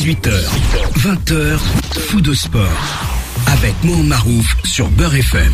18h, 20h, Fou de Sport. Avec Mohamed Marouf sur Beurre FM.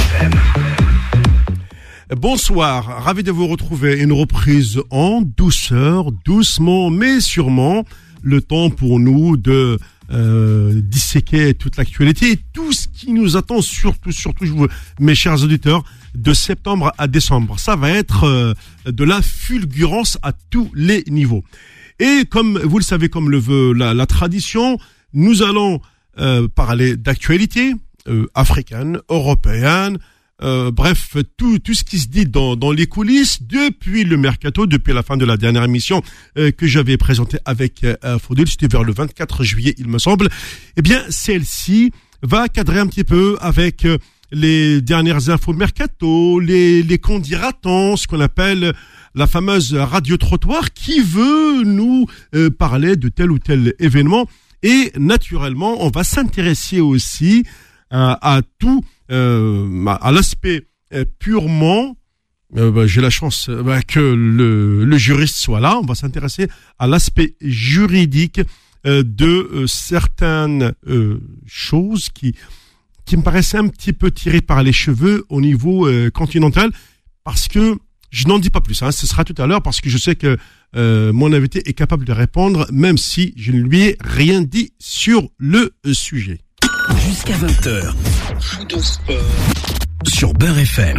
Bonsoir, ravi de vous retrouver. Une reprise en douceur, doucement, mais sûrement. Le temps pour nous de disséquer toute l'actualité et tout ce qui nous attend, surtout, mes chers auditeurs, de septembre à décembre. Ça va être de la fulgurance à tous les niveaux. Et comme vous le savez, comme le veut la tradition, nous allons parler d'actualité africaine, européenne, bref, tout ce qui se dit dans les coulisses depuis le mercato, depuis la fin de la dernière émission que j'avais présentée avec Faudil, c'était vers le 24 juillet, il me semble. Eh bien, celle-ci va cadrer un petit peu avec les dernières infos mercato, les condiratons, ce qu'on appelle la fameuse radio-trottoir qui veut nous parler de tel ou tel événement. Et naturellement, on va s'intéresser aussi à tout, à l'aspect purement, j'ai la chance que le juriste soit là, on va s'intéresser à l'aspect juridique de certaines choses qui me paraissaient un petit peu tirées par les cheveux au niveau continental, parce que je n'en dis pas plus, ce sera tout à l'heure, parce que je sais que mon invité est capable de répondre, même si je ne lui ai rien dit sur le sujet. Jusqu'à 20h, Fou de Sport sur Beurre FM.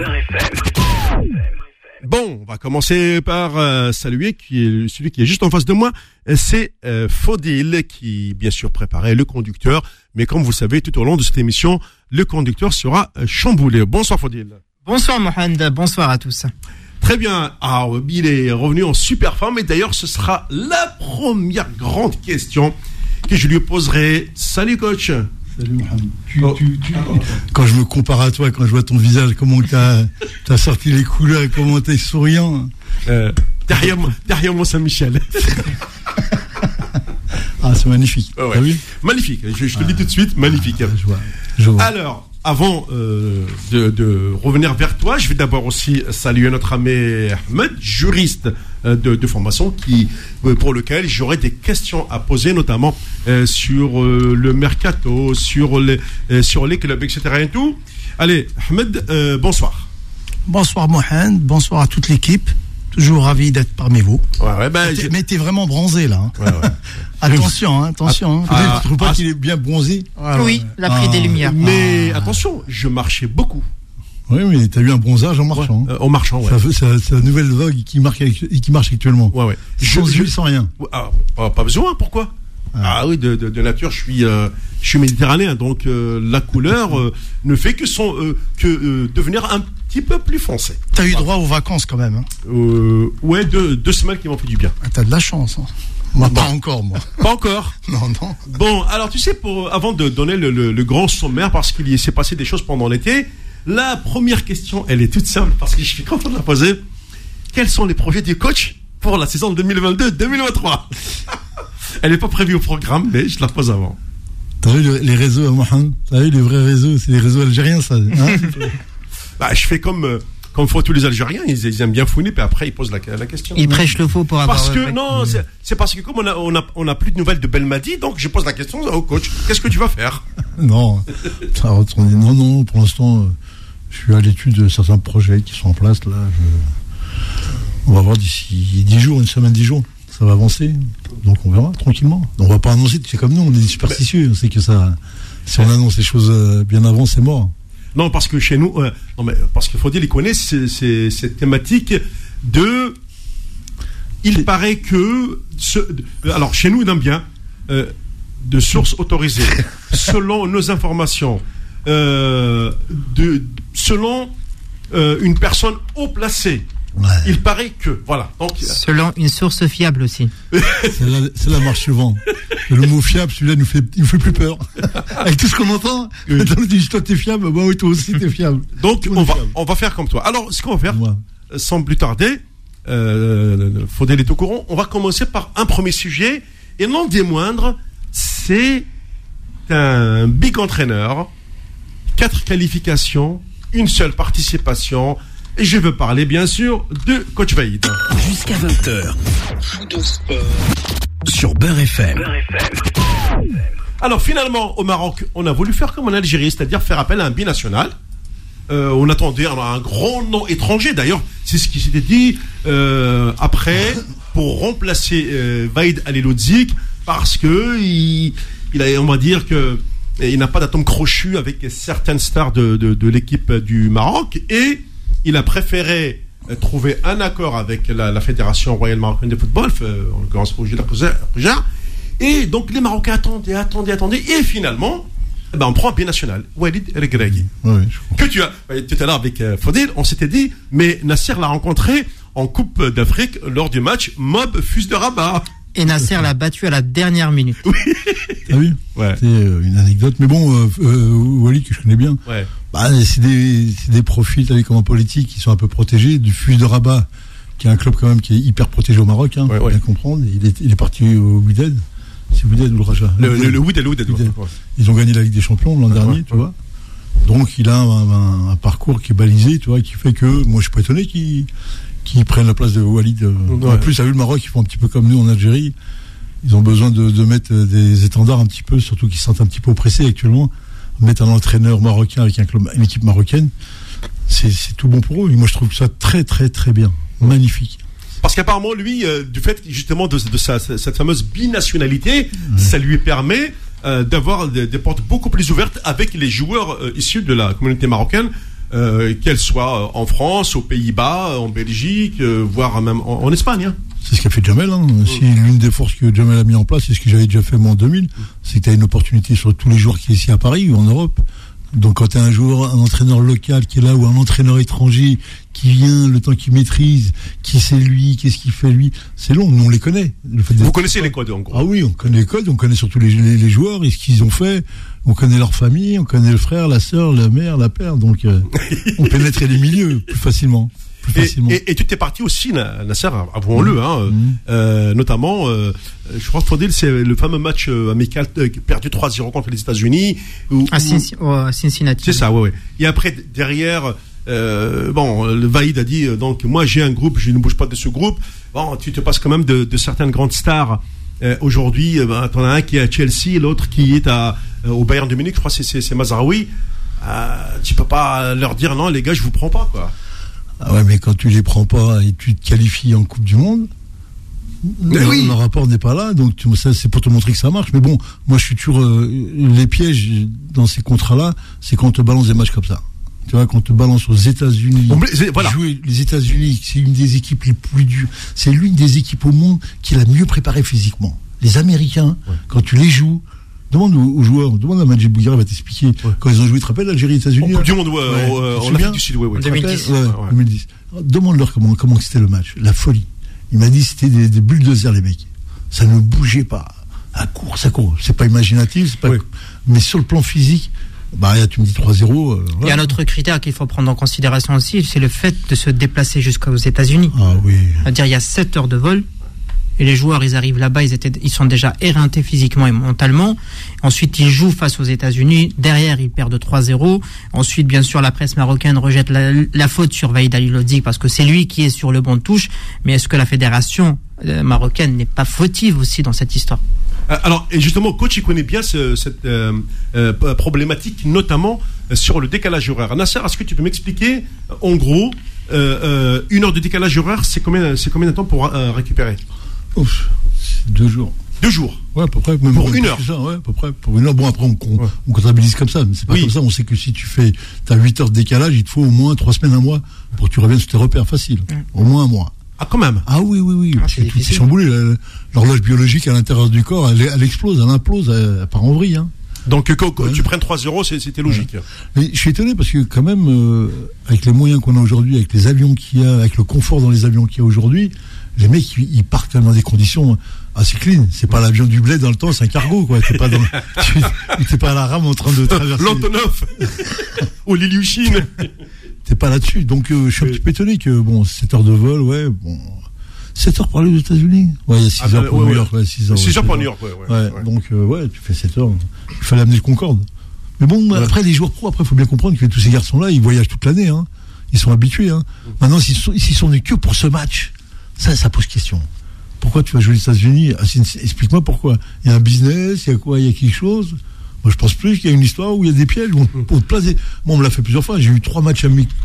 Bon, on va commencer par saluer celui qui est juste en face de moi. C'est Faudil qui, bien sûr, préparait le conducteur. Mais comme vous savez, tout au long de cette émission, le conducteur sera chamboulé. Bonsoir Faudil. Bonsoir Mohamed, bonsoir à tous. Très bien. Ah, il est revenu en super forme. Et d'ailleurs, ce sera la première grande question que je lui poserai. Salut coach. Salut Mohamed. Quand je me compare à toi, quand je vois ton visage, comment t'as sorti les couleurs et comment t'es souriant. Derrière moi Saint-Michel. Ah, c'est magnifique. Ouais. T'as vu ? Magnifique. Je te le dis tout de suite, magnifique. Je vois. Alors, avant de revenir vers toi, je vais d'abord aussi saluer notre ami Ahmed, juriste de formation, pour lequel j'aurai des questions à poser, notamment sur le mercato, sur les clubs, etc. et tout. Allez, Ahmed, bonsoir. Bonsoir Mohamed, bonsoir à toute l'équipe. Toujours ravi d'être parmi vous. Ouais, mais t'es vraiment bronzé là. Ouais. Attention. Tu trouves pas qu'il est bien bronzé ? Oui, il a pris des lumières. Mais attention, je marchais beaucoup. Oui, mais t'as eu un bronzage en marchant. Ouais, en marchant, ouais. C'est la nouvelle vague qui marche actuellement. Ouais. Sans rien. Pas besoin, pourquoi ? Ah oui, de nature, je suis méditerranéen, donc la couleur ne fait que devenir un petit peu plus foncé. T'as eu droit aux vacances quand même. Ouais, deux semaines qui m'ont fait du bien. T'as de la chance. Moi, pas encore, moi. Pas encore. Non. Bon, alors tu sais, avant de donner le grand sommaire, parce qu'il s'est passé des choses pendant l'été, la première question, elle est toute simple, parce que je suis content de la poser. Quels sont les projets du coach pour la saison 2022-2023 ? Elle n'est pas prévue au programme, mais je la pose avant. T'as vu les réseaux, Mohamed ? T'as vu les vrais réseaux ? C'est les réseaux algériens, ça. Je fais comme font tous les Algériens, ils aiment bien fouiner, puis après ils posent la question. Ils prêchent le faux pour avoir... C'est parce que comme on a plus de nouvelles de Belmadi, donc je pose la question au coach. Qu'est-ce que tu vas faire ? Non, pour l'instant, je suis à l'étude de certains projets qui sont en place, là. On va voir d'ici 10 jours, une semaine, 10 jours. Ça va avancer, donc on verra tranquillement. On va pas annoncer, c'est comme nous, on est des superstitieux. On sait que ça, si on annonce les choses bien avant, c'est mort. Non, parce que chez nous, parce qu'il faut dire, il connaît cette thématique de. Il paraît que alors chez nous, on aime bien de sources autorisées, selon nos informations, selon une personne haut placée. Ouais. Il paraît que, voilà. Donc, selon une source fiable aussi. C'est la marche suivante. Le mot fiable, celui-là, il nous fait plus peur. Avec tout ce qu'on entend, oui. Quand on dit toi t'es fiable, bah oui, toi aussi t'es fiable. Donc, on va faire comme toi. Alors, ce qu'on va faire, sans plus tarder, Faudel est au courant, on va commencer par un premier sujet, et non des moindres, c'est un big entraîneur, 4 qualifications, une seule participation. Et je veux parler, bien sûr, de Coach Vaïd. Jusqu'à 20h, Fou de Sport sur Beurre FM. Alors finalement, au Maroc, on a voulu faire comme en Algérie, c'est-à-dire faire appel à un binational. On attendait un grand nom étranger. D'ailleurs, c'est ce qui s'était dit après pour remplacer Vaïd Halilhodžić parce que il a, on va dire que il n'a pas d'atome crochu avec certaines stars de l'équipe du Maroc et il a préféré trouver un accord avec la Fédération royale marocaine de football, en l'occurrence Roger Lapouja. Et donc les Marocains attendaient et finalement on prend un binational, Walid Regragui. Que tu as tout à l'heure avec Fodil, on s'était dit, mais Nasser l'a rencontré en Coupe d'Afrique lors du match Mob Fus de Rabat. Et Nasser l'a battu à la dernière minute. Oui. Ah oui, ouais. C'est une anecdote. Mais bon, Walid, que je connais bien, ouais. C'est des profils comme en politique qui sont un peu protégés. Du Fus de Rabat, qui est un club quand même qui est hyper protégé au Maroc, hein, faut bien comprendre. Il est parti au Wydad. C'est Wydad ou le Raja? Le Wydad. Ils ont gagné la Ligue des Champions l'an dernier, tu vois. Donc il a un parcours qui est balisé, tu vois, qui fait que moi je suis pas étonné qu'ils prennent la place de Walid. En plus, à vu le Maroc, ils font un petit peu comme nous en Algérie. Ils ont besoin de mettre des étendards un petit peu, surtout qu'ils se sentent un petit peu oppressés actuellement. Mettre un entraîneur marocain avec une équipe marocaine, c'est tout bon pour eux. Et moi je trouve ça très très très bien, magnifique. Parce qu'apparemment, lui, du fait justement de cette fameuse binationalité, ça lui permet d'avoir des portes beaucoup plus ouvertes avec les joueurs issus de la communauté marocaine, qu'elles soient en France, aux Pays-Bas, en Belgique, voire même en Espagne. Hein. C'est ce qu'a fait Jamel. Hein. Si l'une des forces que Jamel a mis en place, c'est ce que j'avais déjà fait moi en 2000, c'est que tu as une opportunité sur tous les joueurs qui sont ici à Paris ou en Europe. Donc quand tu as un joueur, un entraîneur local qui est là, ou un entraîneur étranger qui vient, le temps qu'il maîtrise, qui c'est lui, qu'est-ce qu'il fait lui, c'est long, nous on les connaît. Vous connaissez les codes en gros? Ah oui, on connaît les codes, on connaît surtout les joueurs et ce qu'ils ont fait, on connaît leur famille, on connaît le frère, la sœur, la mère, la père, donc on pénètre les milieux plus facilement. Et tu t'es parti aussi, Nasser, avouons-le, notamment, je crois que Fodil, c'est le fameux match amical perdu 3-0 contre les États-Unis. À Cincinnati. C'est ça, ouais. Et après, derrière, le Vaïd a dit, donc, moi j'ai un groupe, je ne bouge pas de ce groupe. Bon, tu te passes quand même de certaines grandes stars. Aujourd'hui, t'en as un qui est à Chelsea, l'autre qui est au Bayern de Munich, je crois que c'est Mazraoui. Tu peux pas leur dire, non, les gars, je vous prends pas, quoi. Ah ouais, mais quand tu les prends pas et tu te qualifies en Coupe du Monde, le rapport n'est pas là, donc ça c'est pour te montrer que ça marche. Mais bon, moi je suis toujours les pièges dans ces contrats-là, c'est quand on te balance des matchs comme ça. Tu vois, quand on te balance aux États-Unis, jouer les États-Unis, c'est une des équipes les plus dures. C'est l'une des équipes au monde qui est la mieux préparée physiquement. Les Américains, quand tu les joues. Demande aux joueurs, demande à Majid Bouguera, il va t'expliquer. Quand ils ont joué, tu te rappelles l'Algérie et les États-Unis? En Coupe du Monde, en Afrique du Sud, 2010. 2010. Demande-leur comment c'était le match, la folie. Il m'a dit c'était des bulldozers, les mecs. Ça ne bougeait pas. Ça court. C'est pas imaginatif, c'est pas. Mais sur le plan physique, tu me dis 3-0. Il y a un autre critère qu'il faut prendre en considération aussi, c'est le fait de se déplacer jusqu'aux États-Unis. Ah oui. C'est-à-dire, il y a 7 heures de vol. Et les joueurs, ils arrivent là-bas, ils sont déjà éreintés physiquement et mentalement. Ensuite, ils jouent face aux États-Unis. Derrière, ils perdent 3-0. Ensuite, bien sûr, la presse marocaine rejette la faute sur Vaïd Halilhodžić parce que c'est lui qui est sur le banc de touche. Mais est-ce que la fédération marocaine n'est pas fautive aussi dans cette histoire? Alors, et justement, coach, il connaît bien cette problématique, notamment sur le décalage horaire. Nasser, est-ce que tu peux m'expliquer, en gros, 1 heure de décalage horaire, c'est combien de temps pour récupérer? C'est 2 jours. 2 jours. Ouais, à peu près. Même pour 1 heure. Ça, ouais, à peu près. Pour 1 heure. Bon, après, on comptabilise comme ça. Mais c'est pas comme ça. On sait que si t'as 8 heures de décalage, il te faut au moins 3 semaines, 1 mois pour que tu reviennes sur tes repères faciles. Au moins 1 mois. Ah, quand même. Ah oui. C'est chamboulé. L'horloge biologique à l'intérieur du corps, elle explose, elle implose, elle part en vrille, hein. Donc, que tu prennes 3-0, c'était logique. Ouais. Mais je suis étonné parce que, quand même, avec les moyens qu'on a aujourd'hui, avec les avions qu'il y a, avec le confort dans les avions qu'il y a aujourd'hui, les mecs, ils partent quand même dans des conditions assez clean. C'est pas l'avion du bled dans le temps, c'est un cargo, quoi. T'es pas à la rame en train de traverser. L'Antonov. Ou l'Ilyushin. T'es pas là-dessus. Donc, je suis un petit peu étonné que, 7 heures de vol, 7 heures pour aller aux États-Unis? Ouais, il y a 6 heures pour New York. 6 heures pour New York, Donc, tu fais 7 heures. Il fallait amener le Concorde. Mais bon, après, les joueurs pro, faut bien comprendre que tous ces garçons-là, ils voyagent toute l'année, hein. Ils sont habitués, hein. Maintenant, s'ils sont venus que pour ce match, ça pose question. Pourquoi tu vas jouer aux États-Unis? Explique-moi pourquoi. Il y a un business, il y a quoi? Il y a quelque chose? Moi, je pense plus qu'il y a une histoire où il y a des pièges pour te placer. Moi, on me l'a fait plusieurs fois. J'ai eu 3 matchs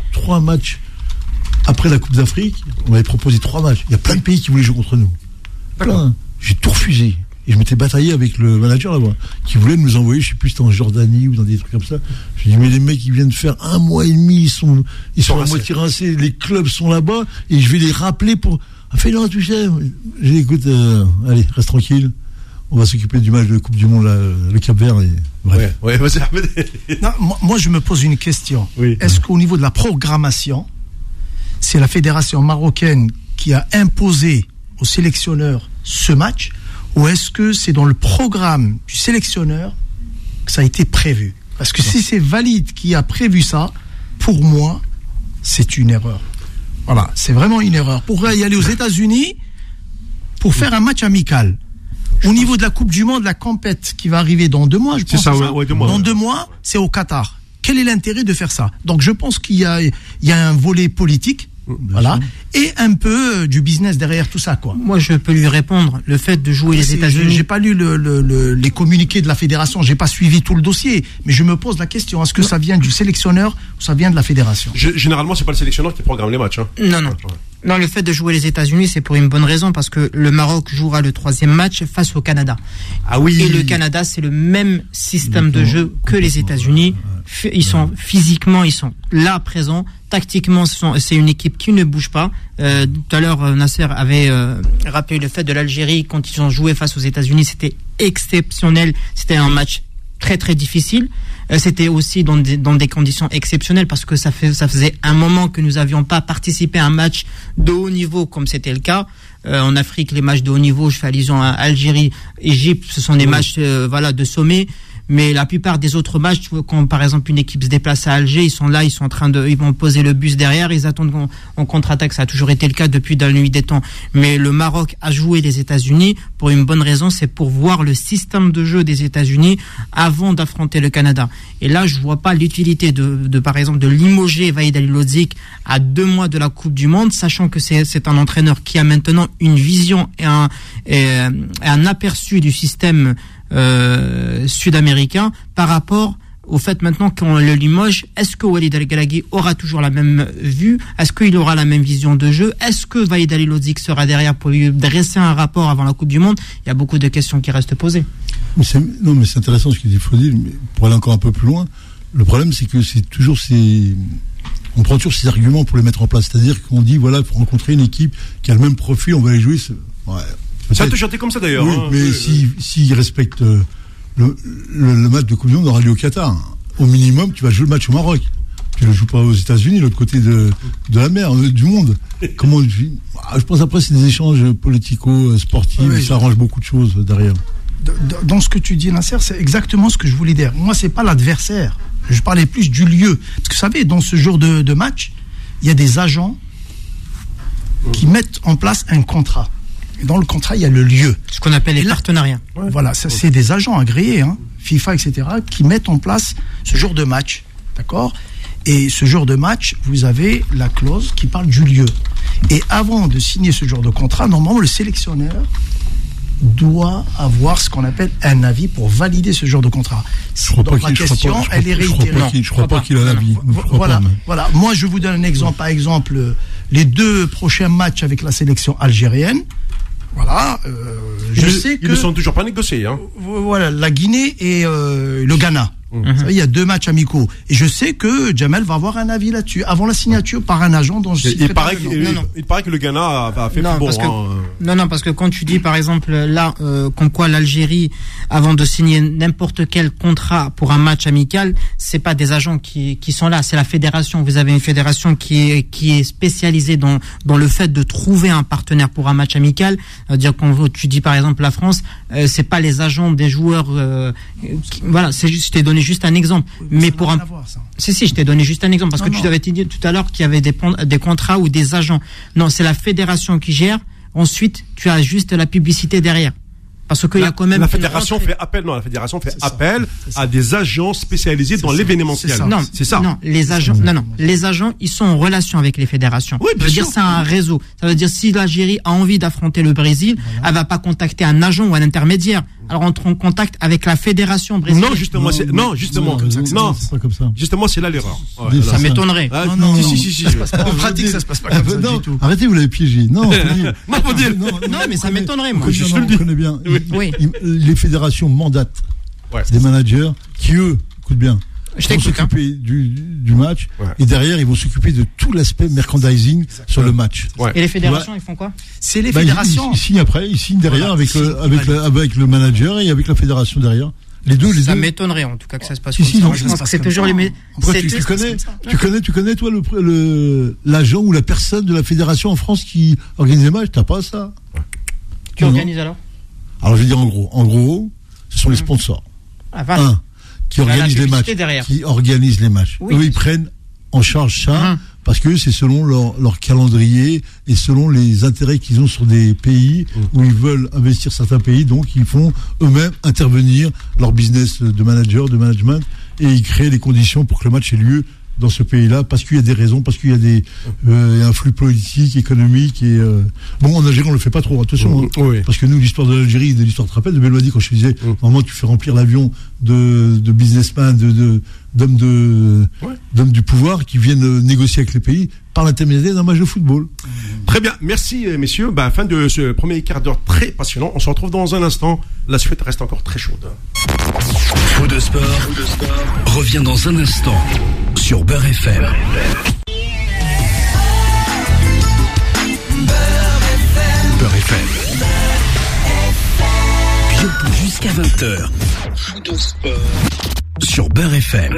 après la Coupe d'Afrique. On m'avait proposé 3 matchs. Il y a plein de pays qui voulaient jouer contre nous. Plein. J'ai tout refusé. Et je m'étais bataillé avec le manager là-bas, qui voulait nous envoyer, je sais plus, c'était en Jordanie ou dans des trucs comme ça. Je dis, mais les mecs, ils viennent de faire 1 mois et demi, ils sont à moitié rincés, les clubs sont là-bas, et je vais les rappeler pour... Ah, fais non, tu sais. J'ai dit, écoute, allez, reste tranquille. On va s'occuper du match de Coupe du Monde, là, le Cap-Vert. Et... Bref. Ouais, vas-y, Ahmed. Non, moi, je me pose une question. Oui. Est-ce qu'au niveau de la programmation, c'est la fédération marocaine qui a imposé aux sélectionneurs ce match, ou est-ce que c'est dans le programme du sélectionneur que ça a été prévu? Parce que si c'est Valide qui a prévu ça, pour moi, c'est une erreur. Voilà, c'est vraiment une erreur. Pour y aller aux États-Unis, pour faire un match amical. Au niveau de la Coupe du Monde, la compète qui va arriver dans 2 mois, je pense. C'est ça, ouais, 2 mois. Dans 2 mois, c'est au Qatar. Quel est l'intérêt de faire ça? Donc je pense qu'il y a un volet politique. Voilà, et un peu du business derrière tout ça, quoi. Moi, je peux lui répondre. Le fait de jouer les États-Unis. J'ai pas lu les communiqués de la fédération, j'ai pas suivi tout le dossier, mais je me pose la question, est-ce que ça vient du sélectionneur ou ça vient de la fédération? Généralement, c'est pas le sélectionneur qui programme les matchs. Hein. Non, le fait de jouer les États-Unis, c'est pour une bonne raison, parce que le Maroc jouera le 3e match face au Canada. Ah oui. Et le Canada, c'est le même système de jeu que les États-Unis. Ils sont physiquement, ils sont là présents. Tactiquement, c'est une équipe qui ne bouge pas. Tout à l'heure, Nasser avait rappelé le fait de l'Algérie quand ils ont joué face aux États-Unis, c'était exceptionnel. C'était un match très très difficile. C'était aussi dans des conditions exceptionnelles, parce que ça faisait un moment que nous n'avions pas participé à un match de haut niveau comme c'était le cas. En Afrique, les matchs de haut niveau, je fais allusion à Algérie, Égypte, ce sont des matchs de sommet. Mais la plupart des autres matchs, quand par exemple une équipe se déplace à Alger, ils sont là, ils vont poser le bus derrière, ils attendent qu'on contre-attaque. Ça a toujours été le cas depuis la nuit des temps. Mais le Maroc a joué les États-Unis pour une bonne raison, c'est pour voir le système de jeu des États-Unis avant d'affronter le Canada. Et là, je vois pas l'utilité de par exemple de limoger Walid Halilhodžić à 2 mois de la Coupe du Monde, sachant que c'est un entraîneur qui a maintenant une vision et un aperçu du système sud-américain par rapport au fait maintenant qu'on le limoge. Est-ce que Walid Regragui aura toujours la même vue? Est-ce qu'il aura la même vision de jeu? Est-ce que Walid Halilhodžić sera derrière pour lui dresser un rapport avant la Coupe du Monde? Il y a beaucoup de questions qui restent posées. Mais c'est intéressant ce qu'il dit Fodil, mais pour aller encore un peu plus loin, le problème c'est que c'est toujours on prend toujours ces arguments pour les mettre en place. C'est-à-dire qu'on dit, voilà, pour rencontrer une équipe qui a le même profil, on va les jouer. Ouais. Ça a toujours été comme ça d'ailleurs. Oui, mais s'ils respectent le match de Coupe du Monde aura lieu au Qatar. Au minimum, tu vas jouer le match au Maroc. Tu ne le joues pas aux États-Unis, l'autre côté de la mer, du monde. Je pense après, c'est des échanges politico-sportifs, ça arrange beaucoup de choses derrière. Dans ce que tu dis, Nasser, c'est exactement ce que je voulais dire. Moi, c'est pas l'adversaire. Je parlais plus du lieu. Parce que vous savez, dans ce genre de match, il y a des agents qui mettent en place un contrat. Et dans le contrat, il y a le lieu. Ce qu'on appelle les partenariats. Voilà, ça, c'est des agents agréés, FIFA, etc., qui mettent en place ce genre de match. D'accord ? Et ce genre de match, vous avez la clause qui parle du lieu. Et avant de signer ce genre de contrat, normalement, le sélectionneur doit avoir ce qu'on appelle un avis pour valider ce genre de contrat. Donc ma question, elle est réitérée. Je crois pas qu'il a l'avis. Voilà. Moi, je vous donne un exemple. Par exemple, les 2 prochains matchs avec la sélection algérienne. Voilà. Je sais que ils ne sont toujours pas négociés. Voilà, la Guinée et le Ghana. Il y a 2 matchs amicaux. Et je sais que Jamel va avoir un avis là-dessus, avant la signature par un agent dont je sais il paraît que le Ghana a fait non, parce que quand tu dis, par exemple, là, comme quoi l'Algérie, avant de signer n'importe quel contrat pour un match amical, c'est pas des agents qui sont là, c'est la fédération. Vous avez une fédération qui est spécialisée dans le fait de trouver un partenaire pour un match amical. C'est-à-dire quand tu dis, par exemple, la France, c'est pas les agents des joueurs, voilà, c'est juste, je t'ai donné juste un exemple, mais pour je t'ai donné juste un exemple parce que tu avais dit tout à l'heure qu'il y avait des contrats ou des agents. Non, c'est la fédération qui gère. Ensuite, tu as juste la publicité derrière. Parce qu'il y a quand même la fédération fait appel. Non, la fédération fait appel à des agents spécialisés dans l'événementiel. Non, c'est ça. Non, les agents, les agents, ils sont en relation avec les fédérations. Oui, ça veut dire c'est un réseau. Ça veut dire si l'Algérie a envie d'affronter le Brésil, elle va pas contacter un agent ou un intermédiaire. Alors entre en contact avec la fédération brésilienne. Non, justement, c'est pas comme ça. Justement, c'est là l'erreur. Ça m'étonnerait. Non. Si. En pratique, ça se passe pas comme ça du tout. Arrêtez, vous l'avez piégé. Non, faut dire. Non, mais ça m'étonnerait, moi. On connaît bien. Oui. Les fédérations mandatent des managers qui, eux, écoute bien, vont s'occuper du match et derrière, ils vont s'occuper de tout l'aspect merchandising sur le match. Et les fédérations, ils font quoi? C'est les fédérations. Ils signent derrière avec le manager et avec la fédération derrière. Les deux. Ça m'étonnerait en tout cas que ça se passe comme ça. Je pense que c'est toujours les. Tu connais toi l'agent ou la personne de la fédération en France qui organise les matchs? T'as pas ça? Qui organise alors? Alors je vais dire en gros, ce sont les sponsors. Qui organisent les matchs. Oui. Eux, ils prennent en charge ça parce que c'est selon leur calendrier et selon les intérêts qu'ils ont sur des pays où ils veulent investir certains pays. Donc, ils font eux-mêmes intervenir leur business de manager, de management, et ils créent les conditions pour que le match ait lieu dans ce pays-là, parce qu'il y a des raisons, parce qu'il y a un flux politique, économique, et bon, en Algérie on le fait pas trop, attention, parce que nous, l'histoire de l'Algérie, de l'histoire, tu te rappelles de Belmadi, quand je te disais, normalement tu fais remplir l'avion de businessmen, d'hommes du pouvoir qui viennent négocier avec les pays par l'intermédiaire d'un match de football. Très bien, merci messieurs. Fin de ce premier quart d'heure très passionnant. On se retrouve dans un instant. La suite reste encore très chaude. Fou de sport revient dans un instant sur Beurre FM. Beurre FM. Bientôt jusqu'à 20h. Fou de sport sur Beurre FM.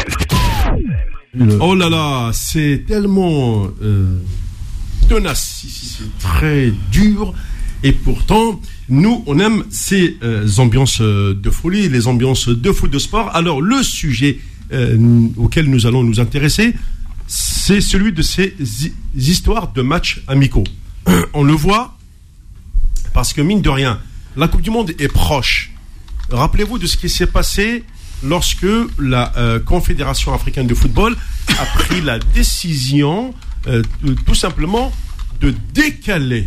Oh là là, c'est tellement tenace, c'est très dur. Et pourtant, nous, on aime ces ambiances de folie, les ambiances de foot de sport. Alors, le sujet auquel nous allons nous intéresser, c'est celui de ces histoires de matchs amicaux. On le voit parce que, mine de rien, la Coupe du Monde est proche. Rappelez-vous de ce qui s'est passé lorsque la Confédération africaine de football a pris la décision tout simplement de décaler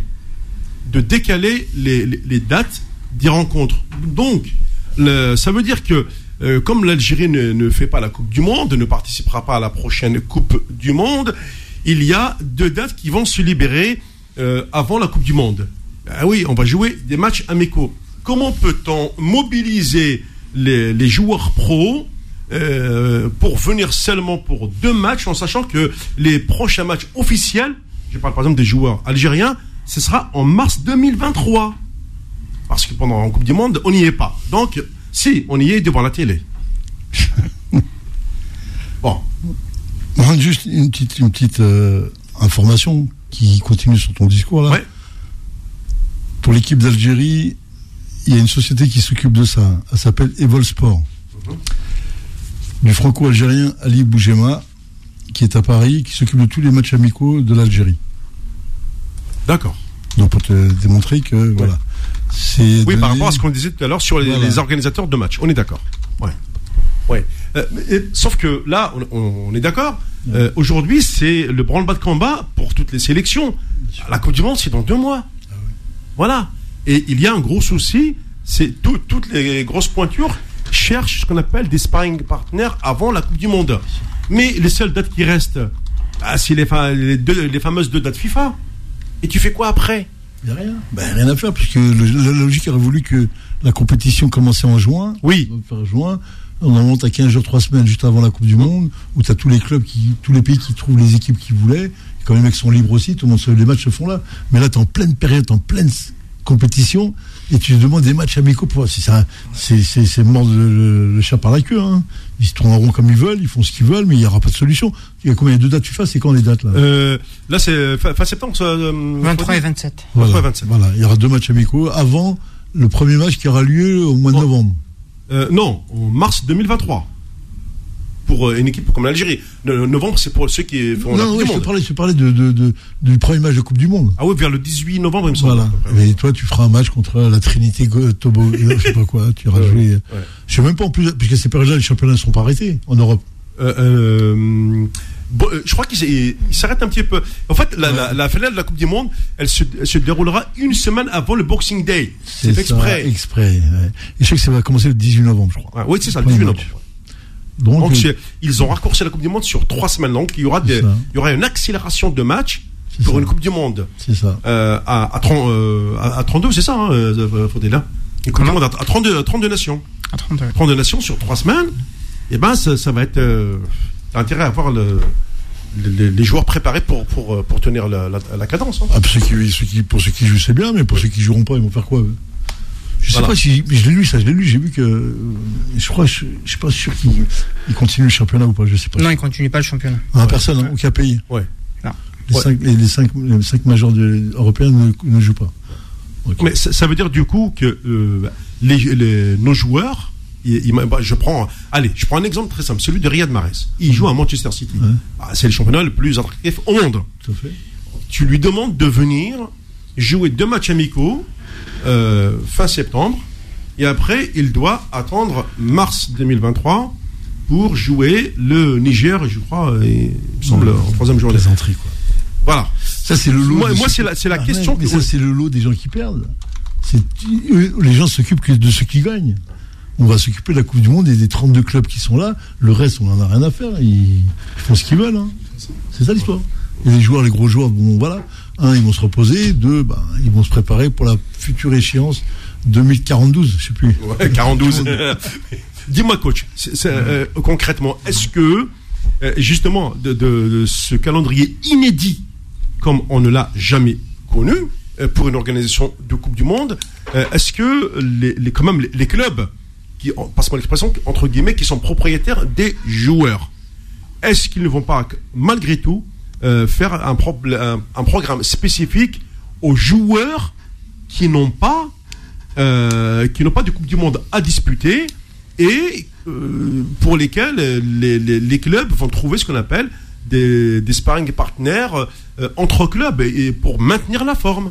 les dates des rencontres. Donc, ça veut dire que comme l'Algérie ne fait pas la Coupe du Monde, ne participera pas à la prochaine Coupe du Monde, il y a 2 dates qui vont se libérer avant la Coupe du Monde. Ah oui, on va jouer des matchs amicaux. Comment peut-on mobiliser les joueurs pros pour venir seulement pour 2 matchs, en sachant que les prochains matchs officiels, je parle par exemple des joueurs algériens, ce sera en mars 2023. Parce que pendant la Coupe du Monde, on n'y est pas. Donc, si, on y est devant la télé. Bon. Juste une petite information qui continue sur ton discours là. Ouais. Pour l'équipe d'Algérie, il y a une société qui s'occupe de ça. Elle s'appelle Evolsport. Du franco-algérien Ali Boujema, qui est à Paris, qui s'occupe de tous les matchs amicaux de l'Algérie. D'accord. Donc pour te démontrer que voilà. Oui, par rapport à ce qu'on disait tout à l'heure sur les organisateurs de matchs. On est d'accord. Ouais. Sauf que là, on est d'accord. Aujourd'hui, c'est le branle-bas de combat pour toutes les sélections. La Coupe du Monde, c'est dans 2 mois. Voilà. Et il y a un gros souci, c'est toutes les grosses pointures cherchent ce qu'on appelle des sparring partners avant la Coupe du Monde. Mais les seules dates qui restent, c'est les fameuses 2 dates FIFA. Et tu fais quoi après? Il n'y a rien. Rien à faire, puisque la logique aurait voulu que la compétition commençait en juin. Oui. En juin. On en monte à 15 jours, 3 semaines juste avant la Coupe du Monde, où tu as tous les clubs, tous les pays qui trouvent les équipes qu'ils voulaient. Quand les mecs sont libres aussi, les matchs se font là. Mais là, tu es en pleine période, en pleine compétition, et tu demandes des matchs amicaux pour c'est mort le chat par la queue, hein. Ils se tourneront comme ils veulent, ils font ce qu'ils veulent, mais il n'y aura pas de solution. Il y a combien de dates tu fais? C'est quand les dates là? Là c'est fin septembre, 23 et 27. Voilà, il y aura 2 matchs amicaux avant le premier match qui aura lieu au mois de novembre. Non, en mars 2023. pour une équipe comme l'Algérie. Novembre, c'est pour ceux qui font la Coupe du Monde. Je parlais du premier match de Coupe du Monde. Ah oui, vers le 18 novembre, il me semble. Voilà. Et toi, tu feras un match contre la Trinité Tobago, je sais pas quoi, tu iras jouer. Ouais. Je sais même pas en plus, puisque ces périodes-là, les championnats ne sont pas arrêtés en Europe. Je crois qu'il s'arrête un petit peu. En fait, la finale de la Coupe du Monde, elle se déroulera une semaine avant le Boxing Day. C'est fait exprès. Ouais. Et je sais que ça va commencer le 18 novembre, je crois. Oui, c'est ça, le 18 novembre. Donc ils ont raccourci la Coupe du Monde sur 3 semaines. Donc il y aura une accélération de matchs pour une Coupe du Monde. C'est ça. À 32, c'est ça, Faudela. Une Coupe du Monde à 32 nations. À 32. 32 nations sur 3 semaines. Et ben ça va être t'as intérêt à avoir les joueurs préparés pour tenir la cadence. Hein. Ah, pour ceux qui jouent, c'est bien, mais pour ceux qui joueront pas, ils vont faire quoi Je sais pas si je l'ai lu, j'ai vu que je suis pas sûr qu'il continue le championnat ou pas, je sais pas. Non, il continue pas le championnat. Personne, aucun pays. Ouais. Non. Les cinq majors européens ne jouent pas. Okay. Mais ça veut dire du coup que nos joueurs, je prends un exemple très simple, celui de Riyad Mahrez. Il joue à Manchester City. Ouais. C'est le championnat le plus attractif au monde. Tout à fait. Tu lui demandes de venir jouer 2 matchs amicaux fin septembre, et après il doit attendre mars 2023 pour jouer le Niger, je crois, il me semble, en 3e journée. Plaisanterie, quoi. Voilà. Ça, c'est le lot. Moi, c'est la question. Mais ça, c'est le lot des gens qui perdent. Les gens s'occupent que de ceux qui gagnent. On va s'occuper de la Coupe du Monde et des 32 clubs qui sont là. Le reste, on n'en a rien à faire. Ils font ce qu'ils veulent. Hein. C'est ça l'histoire. Et les gros joueurs, bon, voilà. Ils vont se reposer. 2, ils vont se préparer pour la future échéance 2042, je sais plus. Ouais, 42. Dis-moi, coach, concrètement, est-ce que, justement, de ce calendrier inédit, comme on ne l'a jamais connu, pour une organisation de Coupe du Monde, est-ce que les clubs, passe-moi l'expression, entre guillemets, qui sont propriétaires des joueurs, est-ce qu'ils ne vont pas, malgré tout, faire un programme spécifique aux joueurs qui n'ont pas de Coupe du Monde à disputer et pour lesquels les clubs vont trouver ce qu'on appelle des sparring partenaires entre clubs et pour maintenir la forme.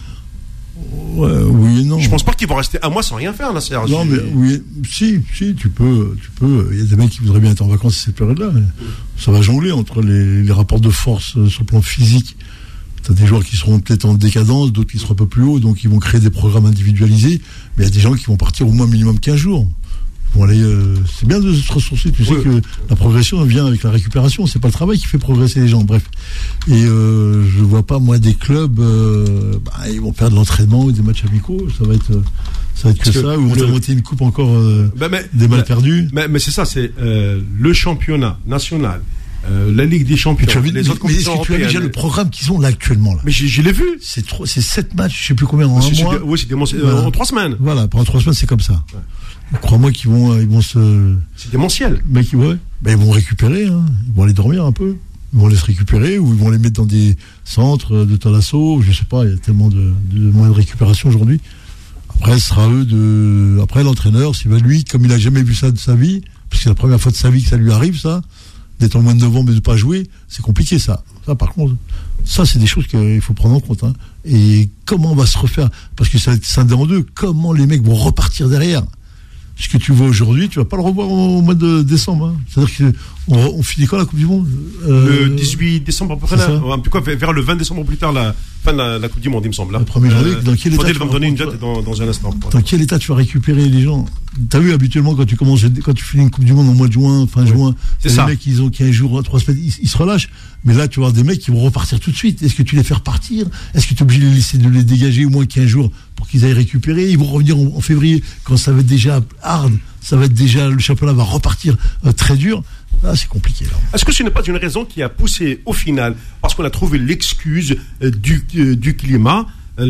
Oui et non. Je pense pas qu'ils vont rester un mois sans rien faire là, Serge. Non mais oui, si tu peux. Il y a des mecs qui voudraient bien être en vacances à cette période-là. Mais ça va jongler entre les rapports de force sur le plan physique. T'as des joueurs qui seront peut-être en décadence, d'autres qui seront un peu plus hauts, donc ils vont créer des programmes individualisés. Mais il y a des gens qui vont partir au moins minimum 15 jours. Bon, allez, c'est bien de se ressourcer. Tu sais que la progression vient avec la récupération. C'est pas le travail qui fait progresser les gens. Bref. Et je vois pas, moi, des clubs, ils vont perdre l'entraînement ou des matchs amicaux. Ça va être que ça. Ou on va monter une coupe encore des balles perdues. Mais c'est ça, c'est le championnat national. La Ligue des Champions, les autres compétitions européennes. Tu as déjà le programme qu'ils ont là actuellement là. Mais je l'ai vu. C'est 7 matchs, je sais plus combien en un mois. Oui, c'était en 3 semaines. Voilà, pendant 3 semaines, c'est comme ça. Ouais. Crois-moi qu'ils vont se. C'est démentiel. Mais ils vont récupérer, hein. Ils vont aller dormir un peu. Ils vont les récupérer ou ils vont les mettre dans des centres de thalasso. Je sais pas, il y a tellement de moyens de récupération aujourd'hui. Après, ce sera après l'entraîneur, c'est lui, comme il a jamais vu ça de sa vie, parce que c'est la première fois de sa vie que ça lui arrive, ça, d'être en mois de novembre et de pas jouer, c'est compliqué, ça. Ça, par contre, ça, c'est des choses qu'il faut prendre en compte, hein. Et comment on va se refaire? Parce que ça va être scindé en deux. Comment les mecs vont repartir derrière? Ce que tu vois aujourd'hui, tu vas pas le revoir au mois de décembre. Hein. C'est-à-dire qu'on finit quand la Coupe du Monde le 18 décembre à peu près là. Vers le 20 décembre plus tard, la fin de la Coupe du Monde, il me semble. La première journée, dans quel état? Il va me donner une date dans un instant. Dans quel état tu vas récupérer les gens? T'as vu, habituellement, quand tu finis une Coupe du Monde au mois de juin, fin juin, c'est ça. Les mecs, ils ont 15 jours, 3 semaines, ils se relâchent. Mais là, tu vas avoir des mecs qui vont repartir tout de suite. Est-ce que tu les fais repartir? Est-ce que tu es obligé de les dégager au moins 15 jours pour qu'ils aillent récupérer? Ils vont revenir en février quand ça va être déjà hard. Le championnat va repartir très dur. Là, c'est compliqué. Là. Est-ce que ce n'est pas une raison qui a poussé au final, parce qu'on a trouvé l'excuse du climat,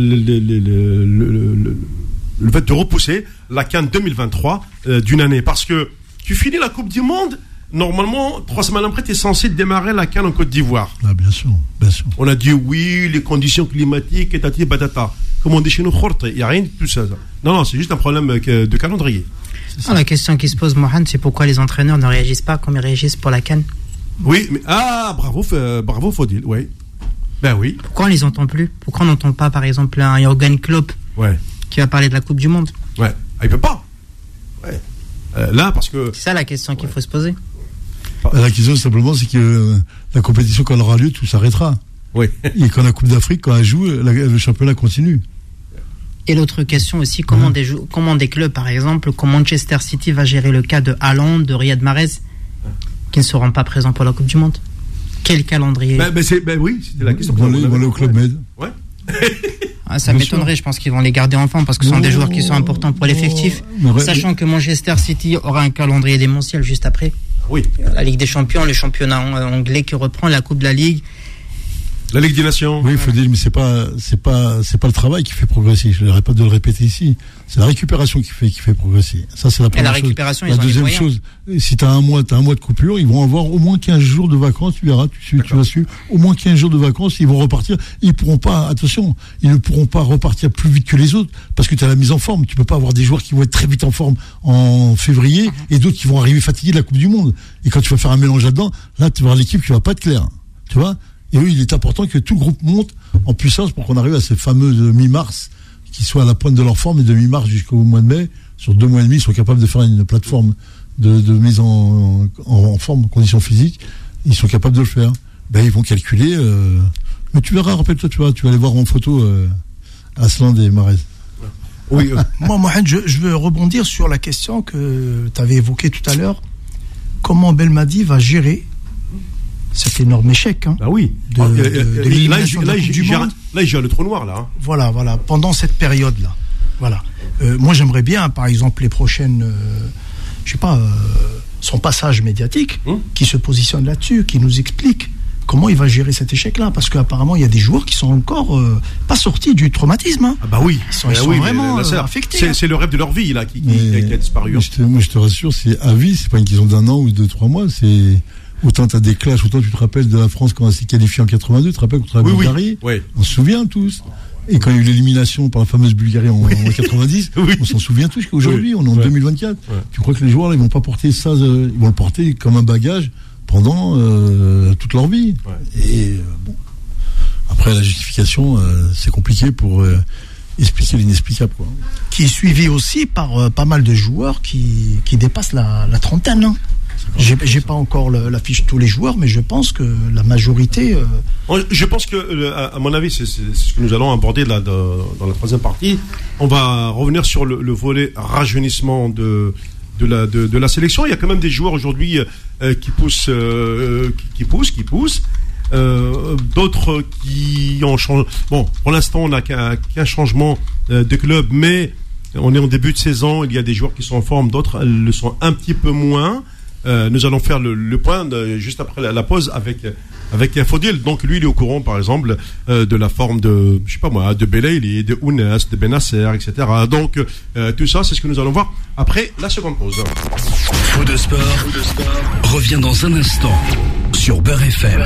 le fait de repousser la CAN 2023 d'une année? Parce que tu finis la Coupe du Monde, normalement, 3 semaines après, tu es censé démarrer la CAN en Côte d'Ivoire. Ah, bien sûr. On a dit oui, les conditions climatiques, batata. Comme on dit chez nous, il n'y a rien de tout ça. Non, c'est juste un problème de calendrier. La question qui se pose, Mohamed, c'est pourquoi les entraîneurs ne réagissent pas comme ils réagissent pour la CAN. Oui, mais bravo Fodil, oui. Ben oui. Pourquoi on les entend plus? Pourquoi on n'entend pas, par exemple, un Jürgen Klopp qui va parler de la Coupe du Monde? Ouais, il peut pas. Ouais. Là, parce que... C'est ça la question qu'il faut se poser. La question, simplement, c'est que la compétition, quand elle aura lieu, tout s'arrêtera. Oui. Et quand la Coupe d'Afrique, quand elle joue, le championnat continue. Et l'autre question aussi, comment des clubs, par exemple, comme Manchester City va gérer le cas de Haaland, de Riyad Mahrez, qui ne seront pas présents pour la Coupe du Monde? Quel calendrier? Oui, c'était la question. Ils vont aller au Club Med. Ouais. Ça m'étonnerait, je pense qu'ils vont les garder enfants parce que ce sont des joueurs qui sont importants pour l'effectif. Sachant que Manchester City aura un calendrier démentiel juste après. Oui. La Ligue des Champions, le championnat anglais qui reprend, la Coupe de la Ligue. La Ligue des Nations. Oui, il faut dire, mais c'est pas le travail qui fait progresser. Je n'arrête pas de le répéter ici. C'est la récupération qui fait progresser. Ça, c'est la première chose. Et la récupération, la deuxième chose, si t'as un mois de coupure, ils vont avoir au moins 15 jours de vacances, tu verras, tu vas suivre. Au moins 15 jours de vacances, ils vont repartir. Ils ne pourront pas repartir plus vite que les autres, parce que tu as la mise en forme. Tu peux pas avoir des joueurs qui vont être très vite en forme en février, et d'autres qui vont arriver fatigués de la Coupe du Monde. Et quand tu vas faire un mélange là-dedans, là, tu vas voir l'équipe qui va pas être claire. Tu vois? Et oui, il est important que tout le groupe monte en puissance pour qu'on arrive à ces fameux mi-mars, qui soient à la pointe de leur forme, et de mi-mars jusqu'au mois de mai, sur 2 mois et demi, ils sont capables de faire une plateforme de mise en forme, en conditions physiques. Ils sont capables de le faire. Ils vont calculer. Mais tu verras, rappelle-toi, tu vas aller voir en photo Aslan et Mahrez. Oui. Moi, Mohamed, je veux rebondir sur la question que tu avais évoquée tout à l'heure. Comment Belmadi va gérer cet énorme échec oui. Là, il gère le trou noir, là. Voilà. Pendant cette période-là. Voilà. Moi, j'aimerais bien, par exemple, les prochaines... son passage médiatique, qui se positionne là-dessus, qui nous explique comment il va gérer cet échec-là. Parce qu'apparemment, il y a des joueurs qui sont encore pas sortis du traumatisme. Oui. Ils sont vraiment affectés. C'est le rêve de leur vie, là, qui a disparu. Moi, je te rassure, c'est à vie. C'est pas une question d'1 an ou de 3 mois. C'est... Autant tu as des clashs, autant tu te rappelles de la France quand elle s'est qualifiée en 82, tu te rappelles contre la Bulgarie. Oui. On se souvient tous. Et quand il y a eu l'élimination par la fameuse Bulgarie en 90, on s'en souvient tous qu'aujourd'hui, on est en 2024. Ouais. Tu crois que les joueurs, là, ils vont pas porter ça, ils vont le porter comme un bagage pendant toute leur vie. Ouais. Et après, la justification, c'est compliqué pour expliquer l'inexplicable, quoi. Qui est suivi aussi par pas mal de joueurs qui dépassent la trentaine. J'ai pas encore la fiche de tous les joueurs, mais je pense que la majorité. Je pense que, à mon avis, c'est ce que nous allons aborder là dans la troisième partie. On va revenir sur le volet rajeunissement de la sélection. Il y a quand même des joueurs aujourd'hui qui poussent. D'autres qui ont changé. Bon, pour l'instant, on n'a qu'un changement de club, mais on est en début de saison. Il y a des joueurs qui sont en forme, d'autres le sont un petit peu moins. Nous allons faire le point juste après la pause avec Fodil. Donc lui, il est au courant, par exemple, de la forme de, je sais pas moi, de Belaïli, de Ounas, de Benasser, etc. Donc tout ça, c'est ce que nous allons voir après la seconde pause. Fou de sport revient dans un instant sur Beurre FM.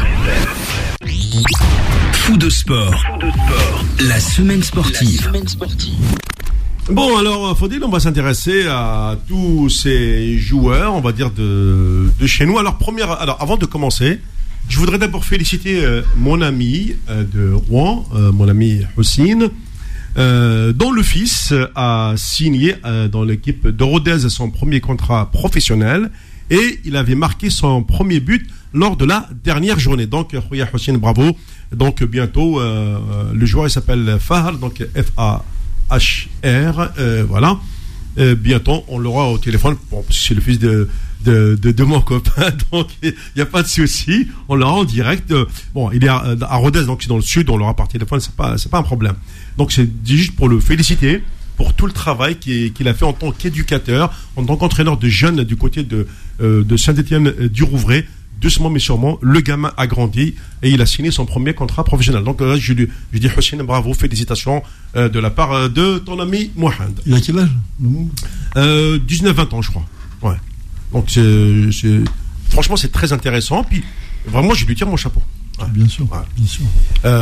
Fou de sport, la semaine sportive. Bon, alors, Fodil, on va s'intéresser à tous ces joueurs, on va dire, de chez nous. Alors, avant de commencer, je voudrais d'abord féliciter mon ami de Rouen, mon ami Houssine, dont le fils a signé dans l'équipe de Rodez son premier contrat professionnel et il avait marqué son premier but lors de la dernière journée. Donc, Khouya Houssine, bravo. Donc, bientôt, le joueur, il s'appelle Fahar, donc F-A-H-R, voilà. Bientôt, on l'aura au téléphone. Bon, c'est le fils de mon copain, donc il n'y a pas de souci. On l'aura en direct. Bon, il est à Rodez, donc c'est dans le sud. On l'aura par téléphone. C'est pas un problème. Donc c'est juste pour le féliciter pour tout le travail qu'il a fait en tant qu'éducateur, en tant qu'entraîneur de jeunes du côté de Saint-Étienne-du-Rouvray. Doucement mais sûrement, le gamin a grandi et il a signé son premier contrat professionnel. Donc là, je dis Houssine, bravo, félicitations de la part de ton ami Mohamed. Il a quel âge 19-20 ans, je crois. Ouais. Donc franchement, c'est très intéressant. Puis vraiment, je lui tire mon chapeau. Ouais. Bien sûr. Ouais. Bien sûr.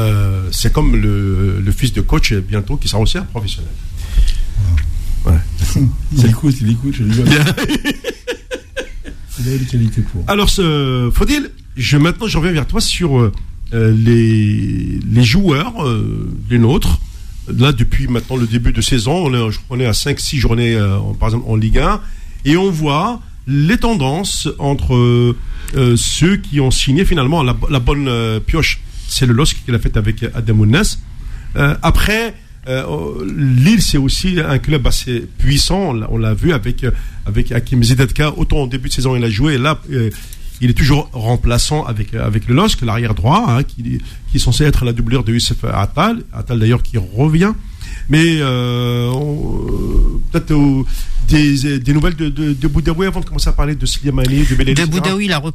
C'est comme le fils de coach bientôt qui sera aussi un professionnel. Ouais. Il écoute, je rigole. Il a les qualités pour. Alors, Fodil, maintenant je reviens vers toi sur les joueurs, les nôtres. Là, depuis maintenant le début de saison, on est à 5-6 journées, par exemple, en Ligue 1, et on voit les tendances entre ceux qui ont signé finalement la bonne pioche. C'est le LOSC qui l'a fait avec Adem Ounes. Après, Lille, c'est aussi un club assez puissant. On l'a vu avec Hakim Ziyech. Autant au début de saison, il a joué. Et là, il est toujours remplaçant avec le LOSC, l'arrière droit, qui est censé être la doublure de Youssef Attal. Attal d'ailleurs qui revient. Mais peut-être des nouvelles de Boudaoui avant de commencer à parler de Slimani, de Belali. De Boudaoui, il a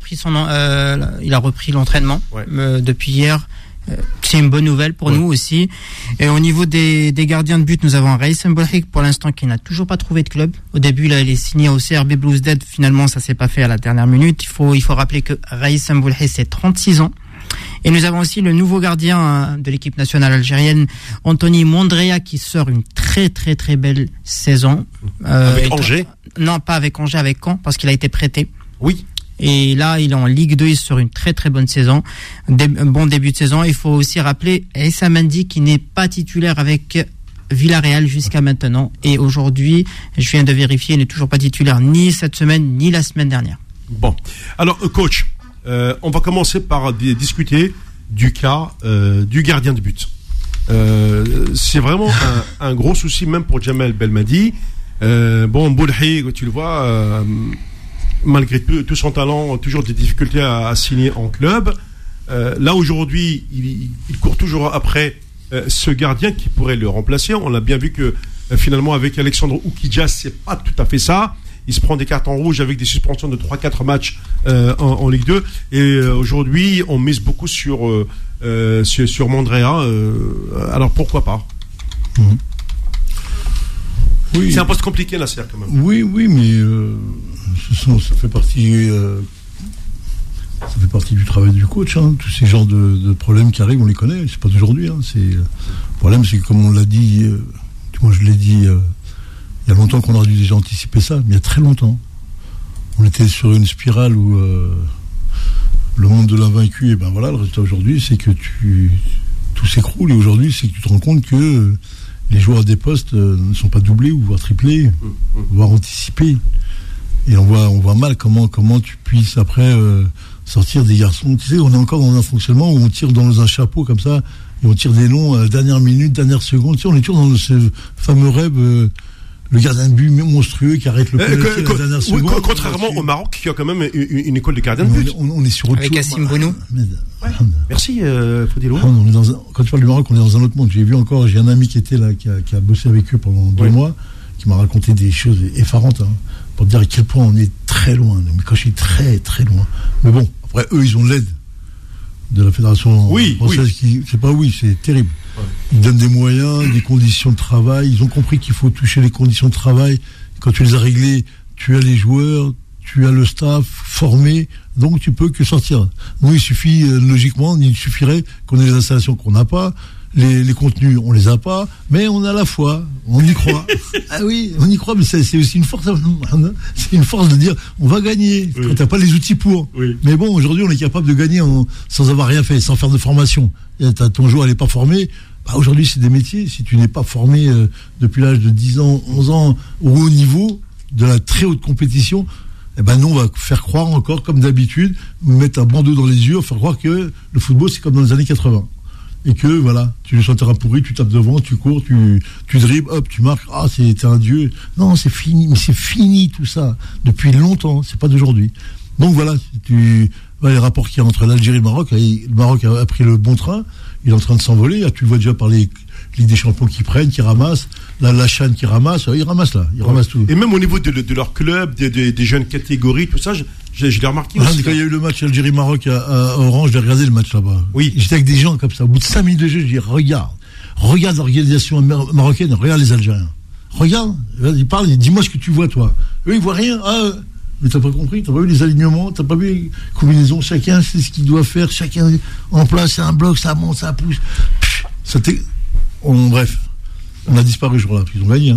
repris l'entraînement depuis hier. C'est une bonne nouvelle pour nous aussi. Et au niveau des gardiens de but, nous avons Raïs Mbolhik pour l'instant qui n'a toujours pas trouvé de club. Au début, il est signé au CRB Belouizdad. Finalement, ça s'est pas fait à la dernière minute. Il faut rappeler que Raïs Mbolhik, c'est 36 ans. Et nous avons aussi le nouveau gardien de l'équipe nationale algérienne, Anthony Mondrea, qui sort une très très très belle saison. Avec Angers ? Non, pas avec Angers, avec Caen, parce qu'il a été prêté. Oui. Et là, il est en Ligue 2, il sort une très très bonne saison, un bon début de saison. Il faut aussi rappeler Issa Mendy qui n'est pas titulaire avec Villarreal jusqu'à maintenant. Et aujourd'hui, je viens de vérifier, il n'est toujours pas titulaire ni cette semaine, ni la semaine dernière. Bon. Alors, coach, on va commencer par discuter du cas du gardien de but. C'est vraiment un gros souci, même pour Jamel Belmadi. Boulhi, tu le vois... malgré tout son talent, toujours des difficultés à signer en club. Là, aujourd'hui, il court toujours après ce gardien qui pourrait le remplacer. On a bien vu que finalement, avec Alexandre Oukidja, c'est pas tout à fait ça. Il se prend des cartons rouges avec des suspensions de 3-4 matchs en Ligue 2. Et aujourd'hui, on mise beaucoup sur Mondrea. Alors, pourquoi pas ? Oui. C'est un poste compliqué, Nasser, quand même. Oui, mais ça fait partie du travail du coach. Tous ces genres de problèmes qui arrivent, on les connaît. C'est pas d'aujourd'hui. Le problème, c'est que comme on l'a dit, moi je l'ai dit, il y a longtemps qu'on aurait dû déjà anticiper ça, mais il y a très longtemps. On était sur une spirale où le monde de l'invaincu, et ben voilà, le résultat aujourd'hui, c'est que tout s'écroule. Et aujourd'hui, c'est que tu te rends compte que les joueurs des postes ne sont pas doublés ou voire triplés, voire anticipés. Et on voit mal comment tu puisses après sortir des garçons. Tu sais, on est encore dans un fonctionnement où on tire dans un chapeau comme ça, et on tire des noms à la dernière minute, dernière seconde. Tu sais, on est toujours dans ce fameux rêve, le gardien de but monstrueux qui arrête le penalty à la dernière seconde. Contrairement au Maroc, qui a quand même une école de gardien de but. On est sur autre chose. Avec Kassim Bounou. Merci, Fodilo. Quand tu parles du Maroc, on est dans un autre monde. J'ai un ami qui était là, qui a bossé avec eux pendant 2 mois, qui m'a raconté des choses effarantes, pour te dire à quel point on est très loin. Mais quand je suis très très loin. Mais bon, après eux, ils ont l'aide de la fédération française c'est terrible. Ils donnent des moyens, des conditions de travail. Ils ont compris qu'il faut toucher les conditions de travail. Quand tu les as réglées, tu as les joueurs, tu as le staff formé, donc tu peux que sortir. Nous, il suffirait qu'on ait les installations qu'on n'a pas, les contenus, on les a pas, mais on a la foi, on y croit. Ah oui, on y croit, mais c'est aussi une force. C'est une force de dire, on va gagner. Quand t'as pas les outils pour. Oui. Mais bon, aujourd'hui, on est capable de gagner sans avoir rien fait, sans faire de formation. Ton joueur, elle est pas formé. Aujourd'hui, c'est des métiers. Si tu n'es pas formé depuis l'âge de 10 ans, 11 ans, au haut niveau de la très haute compétition, nous, on va faire croire encore, comme d'habitude, mettre un bandeau dans les yeux, faire croire que le football, c'est comme dans les années 80. Et que, voilà, tu es sur un terrain pourri, tu tapes devant, tu cours, tu dribbles, hop, tu marques, t'es un dieu. Non, c'est fini, mais c'est fini tout ça. Depuis longtemps, c'est pas d'aujourd'hui. Donc voilà, les rapports qu'il y a entre l'Algérie et le Maroc, le Maroc a pris le bon train, il est en train de s'envoler, tu le vois déjà par les Ligue des Champions qui prennent, qui ramassent, la Chan qui ramasse, ils ramassent tout. Et même au niveau de leur club, des jeunes catégories, tout ça, je l'ai remarqué aussi. Quand il y a eu le match Algérie-Maroc à Orange, j'ai regardé le match là-bas. Oui. J'étais avec des gens comme ça, au bout de 5 minutes de jeu, je dis, regarde l'organisation marocaine, regarde les Algériens. Regarde, ils parlent, dis-moi ce que tu vois, toi. Eux, ils voient rien. Mais t'as pas compris, t'as pas vu les alignements, t'as pas vu les combinaisons, chacun sait ce qu'il doit faire, chacun en place, c'est un bloc, ça monte, ça pousse. Bref, on a disparu ce jour-là, ils ont gagné.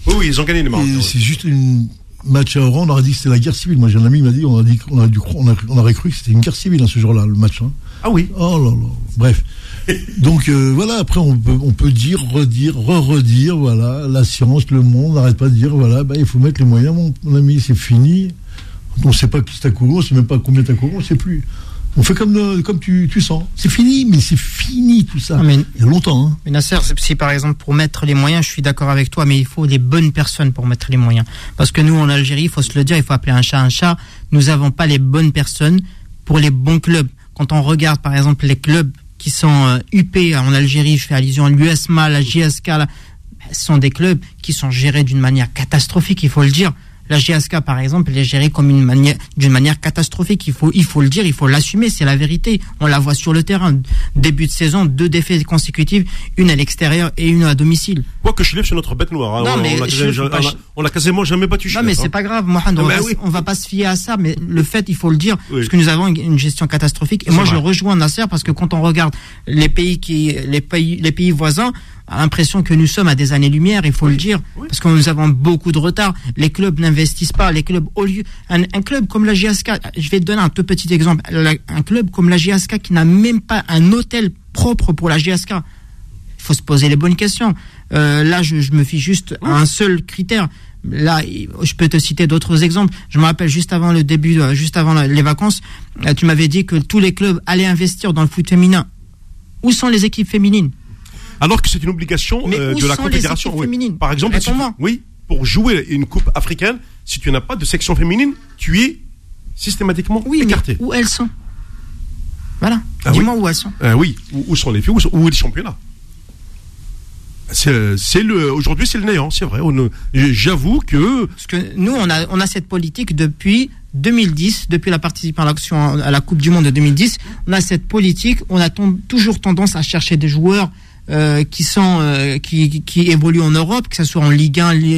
Oui, ils ont gagné les Marocains. C'est juste un match à Oran, on aurait dit que c'était la guerre civile. Moi, j'ai un ami qui m'a dit, on aurait cru que c'était une guerre civile ce jour-là, le match. Hein. Ah oui. Oh là là. Bref. Donc voilà, après on peut dire, redire, voilà, la science, le monde, n'arrête pas de dire, voilà, il faut mettre les moyens, mon ami, c'est fini. On ne sait pas qui t'as couru, on ne sait même pas combien t'as couru, on ne sait plus. On fait comme tu sens. C'est fini, mais c'est fini tout ça. Mais, il y a longtemps. Hein. Mais Nasser, si par exemple pour mettre les moyens, je suis d'accord avec toi, mais il faut les bonnes personnes pour mettre les moyens. Parce que nous en Algérie, il faut se le dire, il faut appeler un chat, nous n'avons pas les bonnes personnes pour les bons clubs. Quand on regarde par exemple les clubs qui sont UP en Algérie, je fais allusion à l'USMA, la JSK, ce sont des clubs qui sont gérés d'une manière catastrophique, il faut le dire. La GSK, par exemple, elle est gérée comme d'une manière catastrophique. Il faut le dire, il faut l'assumer, c'est la vérité. On la voit sur le terrain. Début de saison, 2 défaites consécutives, une à l'extérieur et une à domicile. Quoi que Chlef, c'est notre bête noire. Hein. Non, mais on l'a quasiment jamais battu. Non, mais c'est pas grave, Mohamed. On va pas se fier à ça, mais le fait, il faut le dire, parce que nous avons une gestion catastrophique. Et moi, je rejoins Nasser parce que quand on regarde les pays voisins, a l'impression que nous sommes à des années-lumière, il faut le dire, parce que nous avons beaucoup de retard. Les clubs n'investissent pas. Les clubs, au lieu, un club comme la JSK, je vais te donner un tout petit exemple. Un club comme la JSK qui n'a même pas un hôtel propre pour la JSK. Il faut se poser les bonnes questions. Là, je me fie juste à un seul critère. Là, je peux te citer d'autres exemples. Je me rappelle juste avant les vacances, tu m'avais dit que tous les clubs allaient investir dans le foot féminin. Où sont les équipes féminines? Alors que c'est une obligation de la confédération. Par exemple, pour jouer une coupe africaine, si tu n'as pas de section féminine, tu es systématiquement écarté. Mais où elles sont? Voilà. Dis-moi où elles sont. Oui. Où sont les filles? Où est le championnat? Aujourd'hui, c'est le néant, c'est vrai. J'avoue que. Parce que nous, on a cette politique depuis 2010, depuis la participation à la Coupe du Monde de 2010. On a cette politique, on a toujours tendance à chercher des joueurs qui évoluent en Europe, que ce soit en Ligue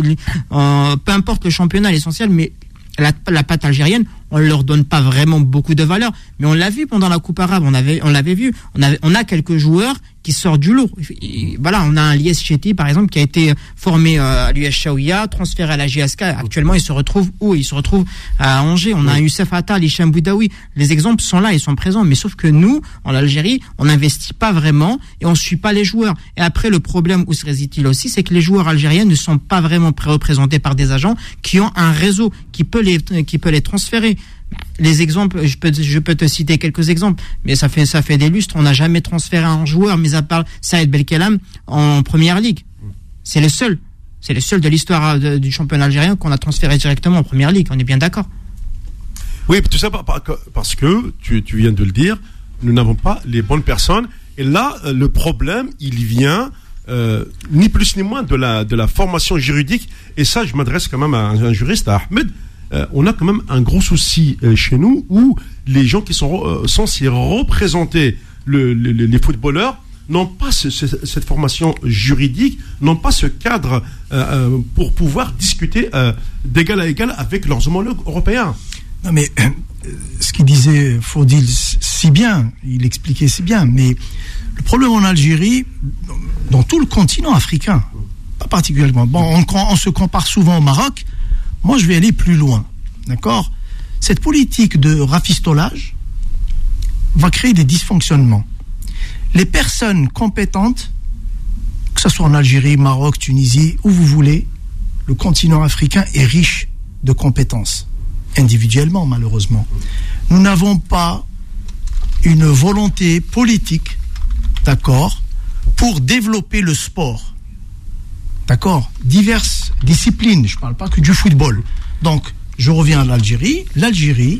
1, peu importe le championnat, l'essentiel, mais la patte algérienne, on leur donne pas vraiment beaucoup de valeur, mais on l'a vu pendant la Coupe arabe, on l'avait vu, on a quelques joueurs qui sortent du lot. Voilà, on a un Lies Chetty par exemple qui a été formé à l'US Chaouia, transféré à la GSK. Actuellement, il se retrouve où? Il se retrouve à Angers. On a un Youssef Attal, Hicham Boudaoui. Les exemples sont là, ils sont présents. Mais sauf que nous, en Algérie, on n'investit pas vraiment et on suit pas les joueurs. Et après, le problème où se réside-t-il aussi, c'est que les joueurs algériens ne sont pas vraiment représentés par des agents qui ont un réseau qui peut les transférer. Les exemples, je peux te citer quelques exemples, mais ça fait des lustres. On n'a jamais transféré un joueur, mis à part Saïd Belkelam, en première ligue. C'est le seul de l'histoire du championnat algérien qu'on a transféré directement en première ligue. On est bien d'accord? Oui, tout ça parce que tu viens de le dire, nous n'avons pas les bonnes personnes. Et là, le problème, il vient ni plus ni moins de la formation juridique. Et ça, je m'adresse quand même à un juriste, à Ahmed. On a quand même un gros souci chez nous où les gens qui sont censés représenter les footballeurs n'ont pas cette formation juridique, n'ont pas ce cadre pour pouvoir discuter d'égal à égal avec leurs homologues européens. Non mais ce qu'il disait Faudil si bien, il expliquait si bien, mais le problème en Algérie, dans tout le continent africain, pas particulièrement, on se compare souvent au Maroc. Moi, je vais aller plus loin, d'accord? Cette politique de rafistolage va créer des dysfonctionnements. Les personnes compétentes, que ce soit en Algérie, Maroc, Tunisie, où vous voulez, le continent africain est riche de compétences, individuellement, malheureusement. Nous n'avons pas une volonté politique, d'accord, pour développer le sport. D'accord? Diverses disciplines, je ne parle pas que du football. Donc, je reviens à l'Algérie. L'Algérie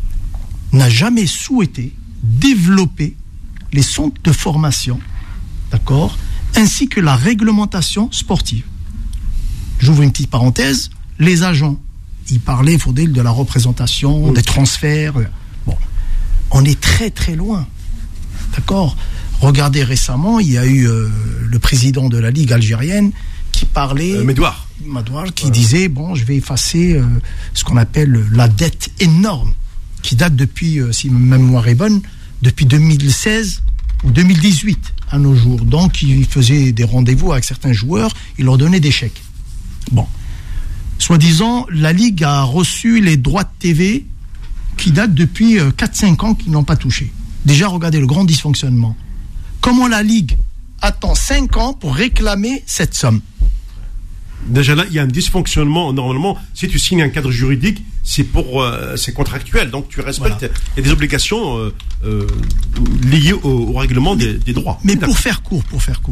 n'a jamais souhaité développer les centres de formation, d'accord, ainsi que la réglementation sportive. J'ouvre une petite parenthèse. Les agents, ils parlaient, il faudrait, de la représentation, des transferts. Bon, on est très très loin, d'accord? Regardez récemment, il y a eu le président de la Ligue algérienne qui parlait, Medouar, qui disait, je vais effacer ce qu'on appelle la dette énorme, qui date depuis, si ma mémoire est bonne, depuis 2016 ou 2018 à nos jours. Donc, il faisait des rendez-vous avec certains joueurs, il leur donnait des chèques. Bon. Soi-disant, la Ligue a reçu les droits de TV qui datent depuis 4-5 ans qu'ils n'ont pas touché. Déjà, regardez le grand dysfonctionnement. Comment la Ligue attend 5 ans pour réclamer cette somme? Déjà là, il y a un dysfonctionnement. Normalement, si tu signes un cadre juridique, c'est contractuel, donc tu respectes. Voilà. Il y a des obligations liées au règlement des droits. Mais pour faire court,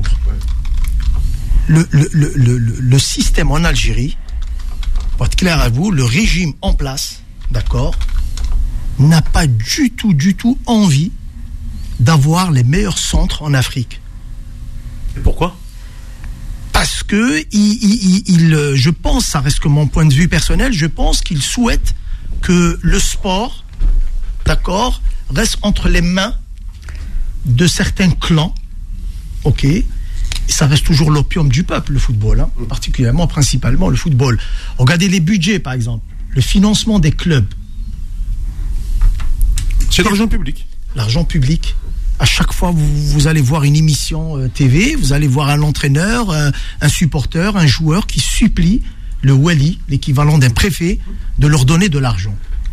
le système en Algérie, pour être clair à vous, le régime en place, d'accord, n'a pas du tout envie d'avoir les meilleurs centres en Afrique. Et pourquoi? Parce que je pense, ça reste que mon point de vue personnel, je pense qu'il souhaite que le sport, d'accord, reste entre les mains de certains clans, ok. Ça reste toujours l'opium du peuple, le football, hein, principalement le football. Regardez les budgets, par exemple, le financement des clubs. C'est l'argent public. L'argent public. À chaque fois, vous allez voir une émission TV, vous allez voir un entraîneur, un supporter, un joueur qui supplie le wali, l'équivalent d'un préfet, de leur donner de l'argent.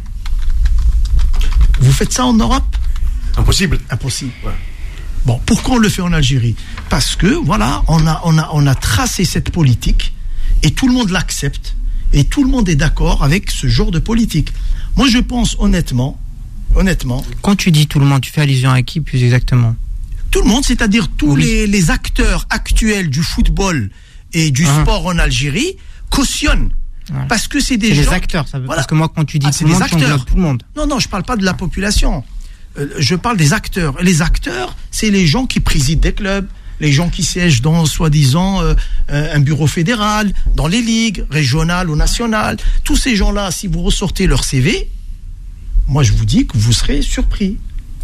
Vous faites ça en Europe? Impossible. Ouais. Bon, pourquoi on le fait en Algérie? Parce que, voilà, on a tracé cette politique et tout le monde l'accepte et tout le monde est d'accord avec ce genre de politique. Moi, je pense honnêtement... Quand tu dis tout le monde, tu fais allusion à qui plus exactement? Tout le monde, c'est-à-dire tous les acteurs actuels du football et du sport en Algérie cautionnent. Ouais. Parce que c'est des gens... les acteurs, ça veut... Parce que moi, quand tu dis tout le monde, tu englobes tout le monde. Non, je parle pas de la population. Je parle des acteurs. Les acteurs, c'est les gens qui président des clubs, les gens qui siègent dans, soi-disant, un bureau fédéral, dans les ligues régionales ou nationales. Tous ces gens-là, si vous ressortez leur CV, moi je vous dis que vous serez surpris.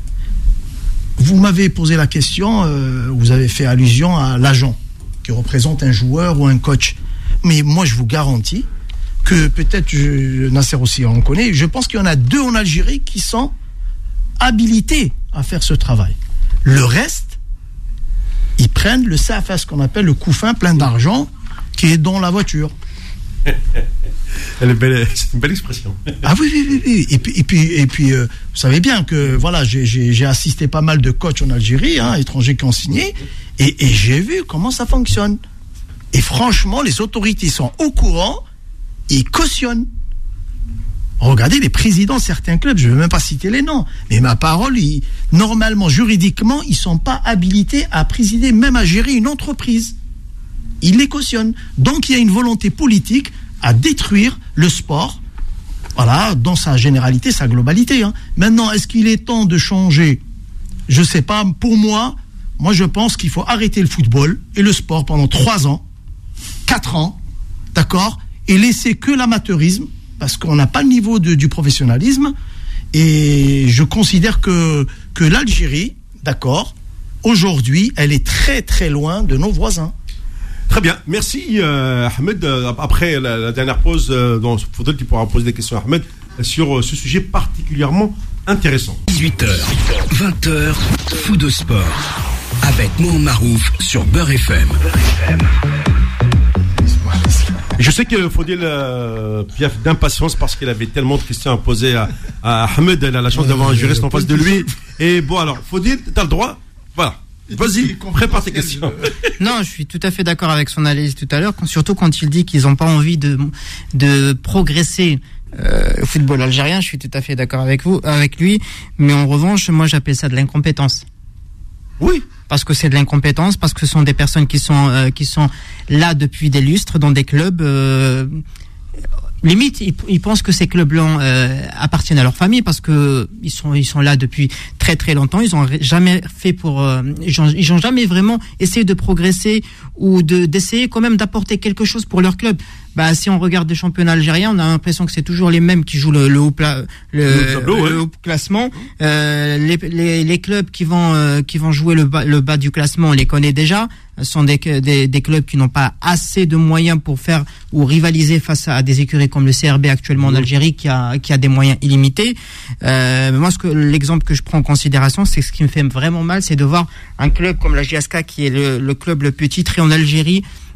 Vous m'avez posé la question, vous avez fait allusion à l'agent qui représente un joueur ou un coach. Mais moi je vous garantis que peut-être, Nasser aussi on connaît, je pense qu'il y en a 2 en Algérie qui sont habilités à faire ce travail. Le reste, ils prennent le CFA, ce qu'on appelle le couffin plein d'argent qui est dans la voiture. Elle est belle, c'est une belle expression. Ah oui. Et puis, vous savez bien que voilà, j'ai assisté pas mal de coachs en Algérie, étrangers qui ont signé, et j'ai vu comment ça fonctionne. Et franchement, les autorités sont au courant, ils cautionnent. Regardez les présidents de certains clubs, je ne vais même pas citer les noms, mais ma parole, normalement, juridiquement, ils ne sont pas habilités à présider, même à gérer une entreprise. Ils les cautionnent. Donc il y a une volonté politique à détruire le sport, voilà, dans sa généralité, sa globalité. Maintenant, est-ce qu'il est temps de changer? Je ne sais pas. Pour moi, je pense qu'il faut arrêter le football et le sport pendant 3 ans, 4 ans, d'accord, et laisser que l'amateurisme, parce qu'on n'a pas le niveau du professionnalisme. Et je considère que l'Algérie, d'accord, aujourd'hui, elle est très très loin de nos voisins. Très bien, merci Ahmed. Après la dernière pause, dans Faudel, tu pourras poser des questions à Ahmed sur ce sujet particulièrement intéressant. 18h, 20h, Fou de Sport, avec Mohamed Marouf sur Beurre FM. Je sais que Faudel piaffe d'impatience parce qu'il avait tellement de questions à poser à Ahmed. Elle a la chance d'avoir un juriste en face de lui. Et bon, alors, Faudel, t'as le droit. Voilà. Vas-y, prépare tes questions. Non, je suis tout à fait d'accord avec son analyse tout à l'heure, surtout quand il dit qu'ils n'ont pas envie de progresser au football algérien. Je suis tout à fait d'accord avec lui, mais en revanche, moi j'appelle ça de l'incompétence. Oui. Parce que c'est de l'incompétence, parce que ce sont des personnes qui sont là depuis des lustres dans des clubs. Limite, ils pensent que ces clubs-là appartiennent à leur famille parce que ils sont là depuis très très longtemps. Ils ont jamais fait ils ont jamais vraiment essayé de progresser ou d'essayer quand même d'apporter quelque chose pour leur club. Bah, si on regarde des championnats algériens, on a l'impression que c'est toujours les mêmes qui jouent le haut classement. Les clubs qui vont jouer le bas du classement, on les connaît déjà. Ce sont des clubs qui n'ont pas assez de moyens pour faire ou rivaliser face à des écuries comme le CRB actuellement en Algérie qui a des moyens illimités. Moi, l'exemple que je prends en considération, c'est ce qui me fait vraiment mal, c'est de voir un club comme la JSK qui est le club le plus titré en Algérie,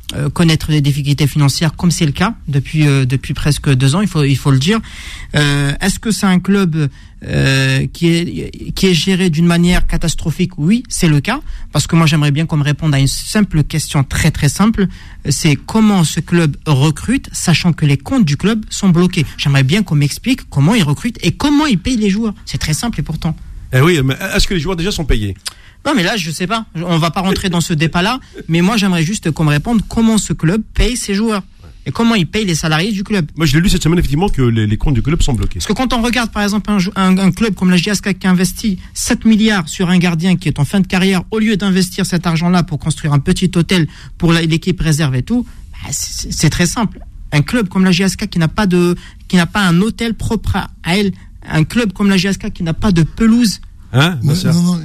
connaître des difficultés financières, comme c'est le cas depuis presque 2 ans, il faut le dire. Est-ce que c'est un club qui est géré d'une manière catastrophique? Oui, c'est le cas, parce que moi j'aimerais bien qu'on me réponde à une simple question très très simple, c'est comment ce club recrute, sachant que les comptes du club sont bloqués. J'aimerais bien qu'on m'explique comment il recrute et comment il paye les joueurs. C'est très simple et pourtant. Eh oui, mais est-ce que les joueurs déjà sont payés? Non, mais là, je sais pas. On va pas rentrer dans ce débat-là. Mais moi, j'aimerais juste qu'on me réponde comment ce club paye ses joueurs. Et comment il paye les salariés du club. Moi, je l'ai lu cette semaine, effectivement, que les comptes du club sont bloqués. Parce que quand on regarde, par exemple, un club comme la JSK qui investit 7 milliards sur un gardien qui est en fin de carrière, au lieu d'investir cet argent-là pour construire un petit hôtel pour l'équipe réserve et tout, bah, c'est très simple. Un club comme la JSK qui n'a pas un hôtel propre à elle, un club comme la JSK qui n'a pas de pelouse. Hein, non,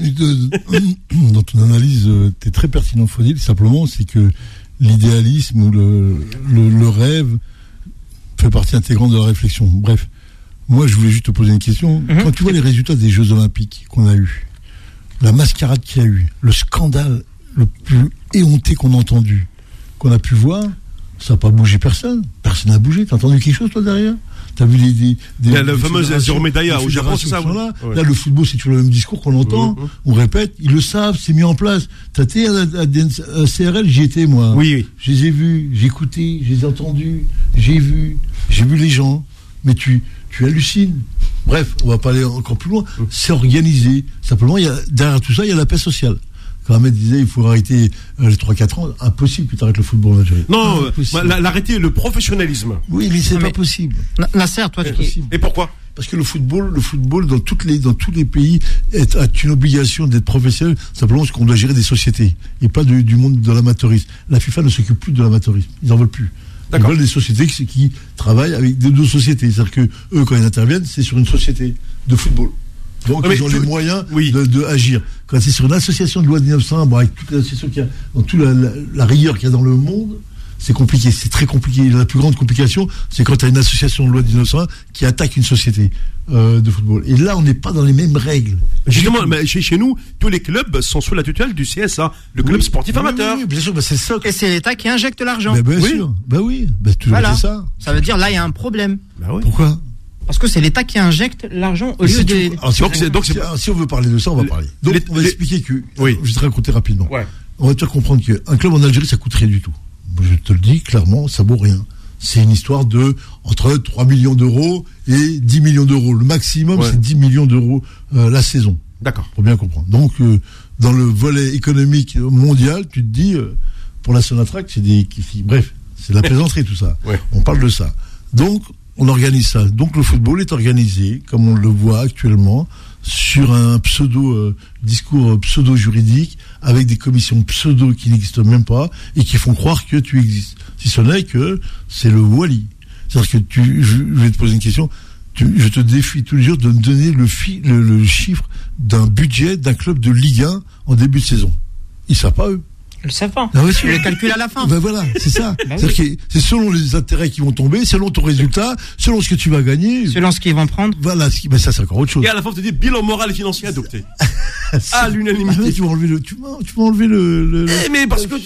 dans ton analyse, t'es très pertinent, Fodil. Simplement, c'est que l'idéalisme ou le rêve fait partie intégrante de la réflexion. Bref, moi, je voulais juste te poser une question. Quand tu vois les résultats des Jeux Olympiques qu'on a eu, la mascarade qu'il y a eu, le scandale le plus éhonté qu'on a entendu, qu'on a pu voir, ça n'a pas bougé personne. Personne n'a bougé. T'as entendu quelque chose, toi, derrière? T'as vu la fameuse zéro médaille au Japon, c'est ça, là. Ouais. Là, le football, c'est toujours le même discours qu'on entend. On répète, ils le savent, c'est mis en place. T'as été à CRL, j'y étais, moi. Oui. Je les ai vus, j'ai écouté, je les ai entendus, j'ai vu les gens. Mais tu hallucines. Bref, on va pas aller encore plus loin. C'est organisé. Simplement, derrière tout ça, il y a la paix sociale. Quand Ahmed disait il faut arrêter les 3-4 ans, impossible que tu arrêtes le football en Algérie. Non, l'arrêter le professionnalisme. Oui, mais c'est pas possible. Nasser, toi, et pourquoi? Parce que le football dans tous les pays a une obligation d'être professionnel, simplement parce qu'on doit gérer des sociétés et pas du monde de l'amateurisme. La FIFA ne s'occupe plus de l'amateurisme, ils n'en veulent plus. D'accord. Ils veulent des sociétés qui travaillent avec deux sociétés, c'est-à-dire que eux quand ils interviennent, c'est sur une société de football. Donc ils ont les moyens de agir. Quand c'est sur une association de loi de 1900, avec toutes les associations qu'il y a, dans toute la rigueur qu'il y a dans le monde, c'est compliqué, c'est très compliqué. La plus grande complication, c'est quand tu as une association de loi de 1901 qui attaque une société de football. Et là, on n'est pas dans les mêmes règles. Justement, mais chez nous, tous les clubs sont sous la tutelle du CSA, le club sportif amateur. Oui, bien sûr, c'est ça. Et c'est l'État qui injecte l'argent. Bien sûr, voilà. C'est ça. Ça veut dire là, il y a un problème. Pourquoi? Parce que c'est l'État qui injecte l'argent au lieu de... Si on veut parler de ça, on va parler. Donc, on va expliquer que... Je vais te raconter rapidement. Ouais. On va te faire comprendre qu'un club en Algérie, ça coûte rien du tout. Je te le dis clairement, ça vaut rien. C'est une histoire de entre 3 millions d'euros et 10 millions d'euros. Le maximum, c'est 10 millions d'euros la saison. D'accord. Pour bien comprendre. Donc, dans le volet économique mondial, tu te dis, pour la Sonatrach, bref, c'est de la plaisanterie tout ça. Ouais. On parle de ça. Donc, on organise ça. Donc, le football est organisé, comme on le voit actuellement, sur un discours pseudo-juridique, avec des commissions pseudo qui n'existent même pas, et qui font croire que tu existes. Si ce n'est que c'est le Wali. C'est-à-dire que je vais te poser une question, je te défie tous les jours de me donner le chiffre d'un budget d'un club de Ligue 1 en début de saison. Ils ne savent pas, eux. Ils le savent pas. Ah oui, ils le calculent à la fin. Voilà, c'est ça. C'est-à-dire que c'est selon les intérêts qui vont tomber, selon ton résultat, selon ce que tu vas gagner. Selon ce qu'ils vont prendre. Voilà, ça c'est encore autre chose. Et à la fin, on te dit bilan moral et financier adopté. À l'unanimité. Tu m'as enlevé le mais parce que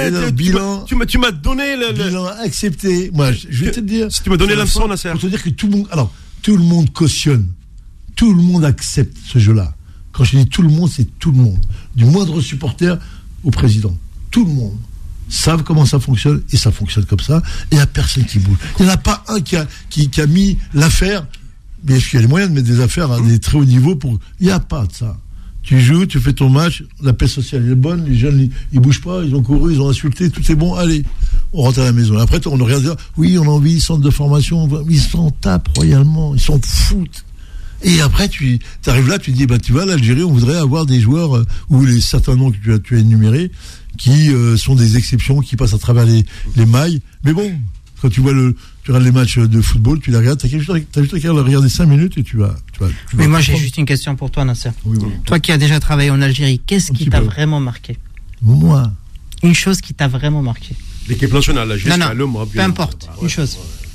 bilan. Tu m'as donné le bilan accepté. Moi, je vais te dire. Si tu m'as donné l'impression, Nasser. Pour te dire que tout le monde cautionne. Tout le monde accepte ce jeu-là. Quand je dis tout le monde, c'est tout le monde. Du moindre supporter au président. Tout le monde savent comment ça fonctionne et ça fonctionne comme ça. Et il n'y a personne qui bouge. Il n'y en a pas un qui a mis l'affaire. Mais est-ce qu'il y a les moyens de mettre des affaires à des très hauts niveaux il n'y a pas de ça. Tu joues, tu fais ton match, la paix sociale est bonne, les jeunes ils bougent pas, ils ont couru, ils ont insulté, tout est bon, allez, on rentre à la maison. Après on regarde dire oui, on a envie, centre de formation, ils s'en tapent royalement, ils s'en foutent. Et après, tu arrives là, tu te dis, tu vois, l'Algérie, on voudrait avoir des joueurs, ou certains noms que tu as énumérés, qui sont des exceptions, qui passent à travers les mailles. Mais bon, quand tu regardes les matchs de football, tu les regardes, t'as juste à regarder 5 minutes et tu vas. Mais moi, j'ai juste une question pour toi, Nasser. Oui. Toi qui as déjà travaillé en Algérie, qu'est-ce qui t'a vraiment marqué? Moi. Une chose qui t'a vraiment marqué. L'équipe nationale, la GSK, peu importe, une chose.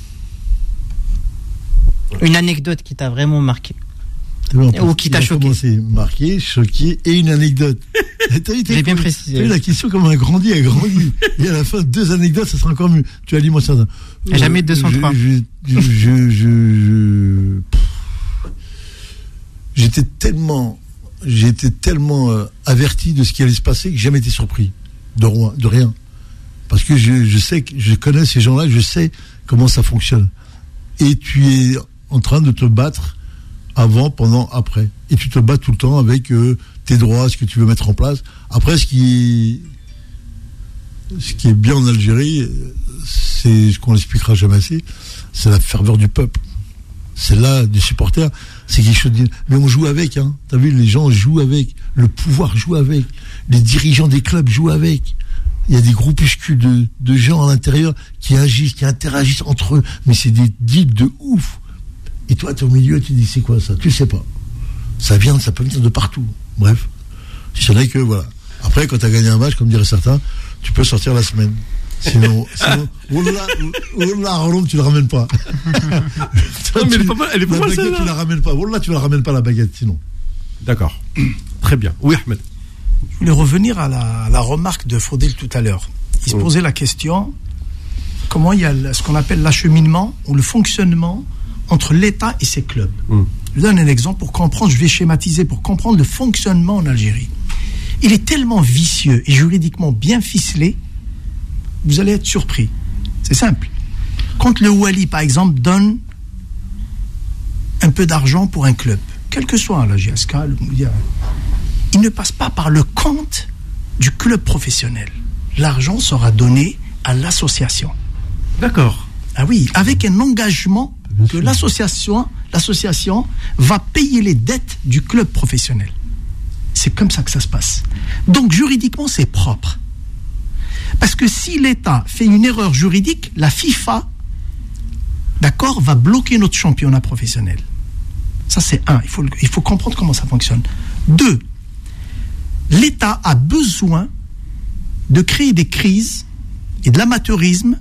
Une anecdote qui t'a vraiment marqué. Ou qui t'a choqué. C'est marqué, choqué et une anecdote. J'ai bien précisé. T'as vu la question, comment elle a grandi. Et à la fin, 2 anecdotes, ça sera encore mieux. Tu as dit, moi, ça. Jamais 203. J'étais tellement averti de ce qui allait se passer que j'ai jamais été surpris de rien. Parce que je sais que je connais ces gens-là, je sais comment ça fonctionne. Et tu es en train de te battre avant, pendant, après. Et tu te bats tout le temps avec tes droits, ce que tu veux mettre en place. Après, ce qui est bien en Algérie, c'est ce qu'on l'expliquera jamais assez, c'est la ferveur du peuple. C'est là, des supporters, c'est quelque chose de... Mais on joue avec, hein. T'as vu, les gens jouent avec. Le pouvoir joue avec. Les dirigeants des clubs jouent avec. Il y a des groupuscules de gens à l'intérieur qui agissent, qui interagissent entre eux. Mais c'est des deals de ouf. Et toi, t'es au milieu, tu dis, c'est quoi ça? Tu sais pas. Ça peut venir de partout. Bref. C'est vrai que, voilà. Après, quand t'as gagné un match, comme diraient certains, tu peux sortir la semaine. Sinon, Wallah, Roland, tu la ramènes pas. Non, mais elle est pas mal, la baguette, tu la ramènes pas. Wallah, tu la ramènes pas, la baguette, sinon. D'accord. Très bien. Oui, Ahmed. Je voulais revenir à la remarque de Faudel tout à l'heure. Il se posait la question, comment il y a ce qu'on appelle l'acheminement ou le fonctionnement entre l'État et ses clubs. Je vous donne un exemple pour comprendre, je vais schématiser, pour comprendre le fonctionnement en Algérie. Il est tellement vicieux et juridiquement bien ficelé, vous allez être surpris. C'est simple. Quand le Wali, par exemple, donne un peu d'argent pour un club, quel que soit la GSK, il ne passe pas par le compte du club professionnel. L'argent sera donné à l'association. D'accord. Ah oui, avec un engagement que l'association va payer les dettes du club professionnel. C'est comme ça que ça se passe. Donc juridiquement, c'est propre. Parce que si l'État fait une erreur juridique, la FIFA, d'accord, va bloquer notre championnat professionnel. Ça, c'est un. Il faut comprendre comment ça fonctionne. 2, l'État a besoin de créer des crises et de l'amateurisme.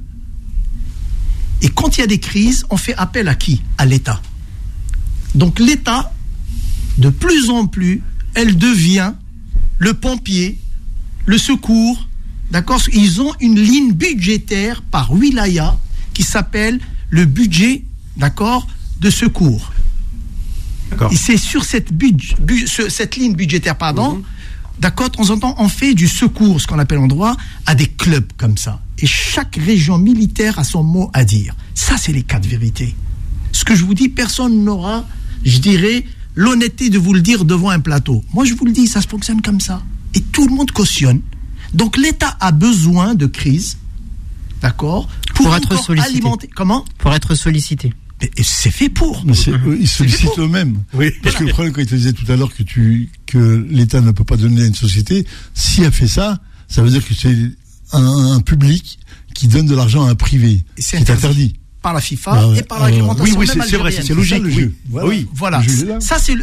Et quand il y a des crises, on fait appel à qui? À l'État. Donc l'État, de plus en plus, elle devient le pompier, le secours. D'accord? Ils ont une ligne budgétaire par wilaya qui s'appelle le budget, d'accord, de secours. D'accord. Et c'est sur cette ligne budgétaire, d'accord, de temps en temps, on fait du secours, ce qu'on appelle en droit, à des clubs comme ça. Et chaque région militaire a son mot à dire. Ça, c'est les cas de vérité. Ce que je vous dis, personne n'aura, je dirais, l'honnêteté de vous le dire devant un plateau. Moi, je vous le dis, ça se fonctionne comme ça. Et tout le monde cautionne. Donc, l'État a besoin de crise, d'accord, pour être sollicité. Alimenter. Comment? Pour être sollicité. Et c'est fait pour. Mais ils sollicitent eux-mêmes. Oui. Parce que le problème, quand il te disait tout à l'heure que l'État ne peut pas donner à une société, si elle fait ça, ça veut dire que c'est un public qui donne de l'argent à un privé. Et c'est interdit. Par la FIFA et par la réglementation. Oui, c'est vrai, c'est logique. Le jeu. Voilà. Ça, c'est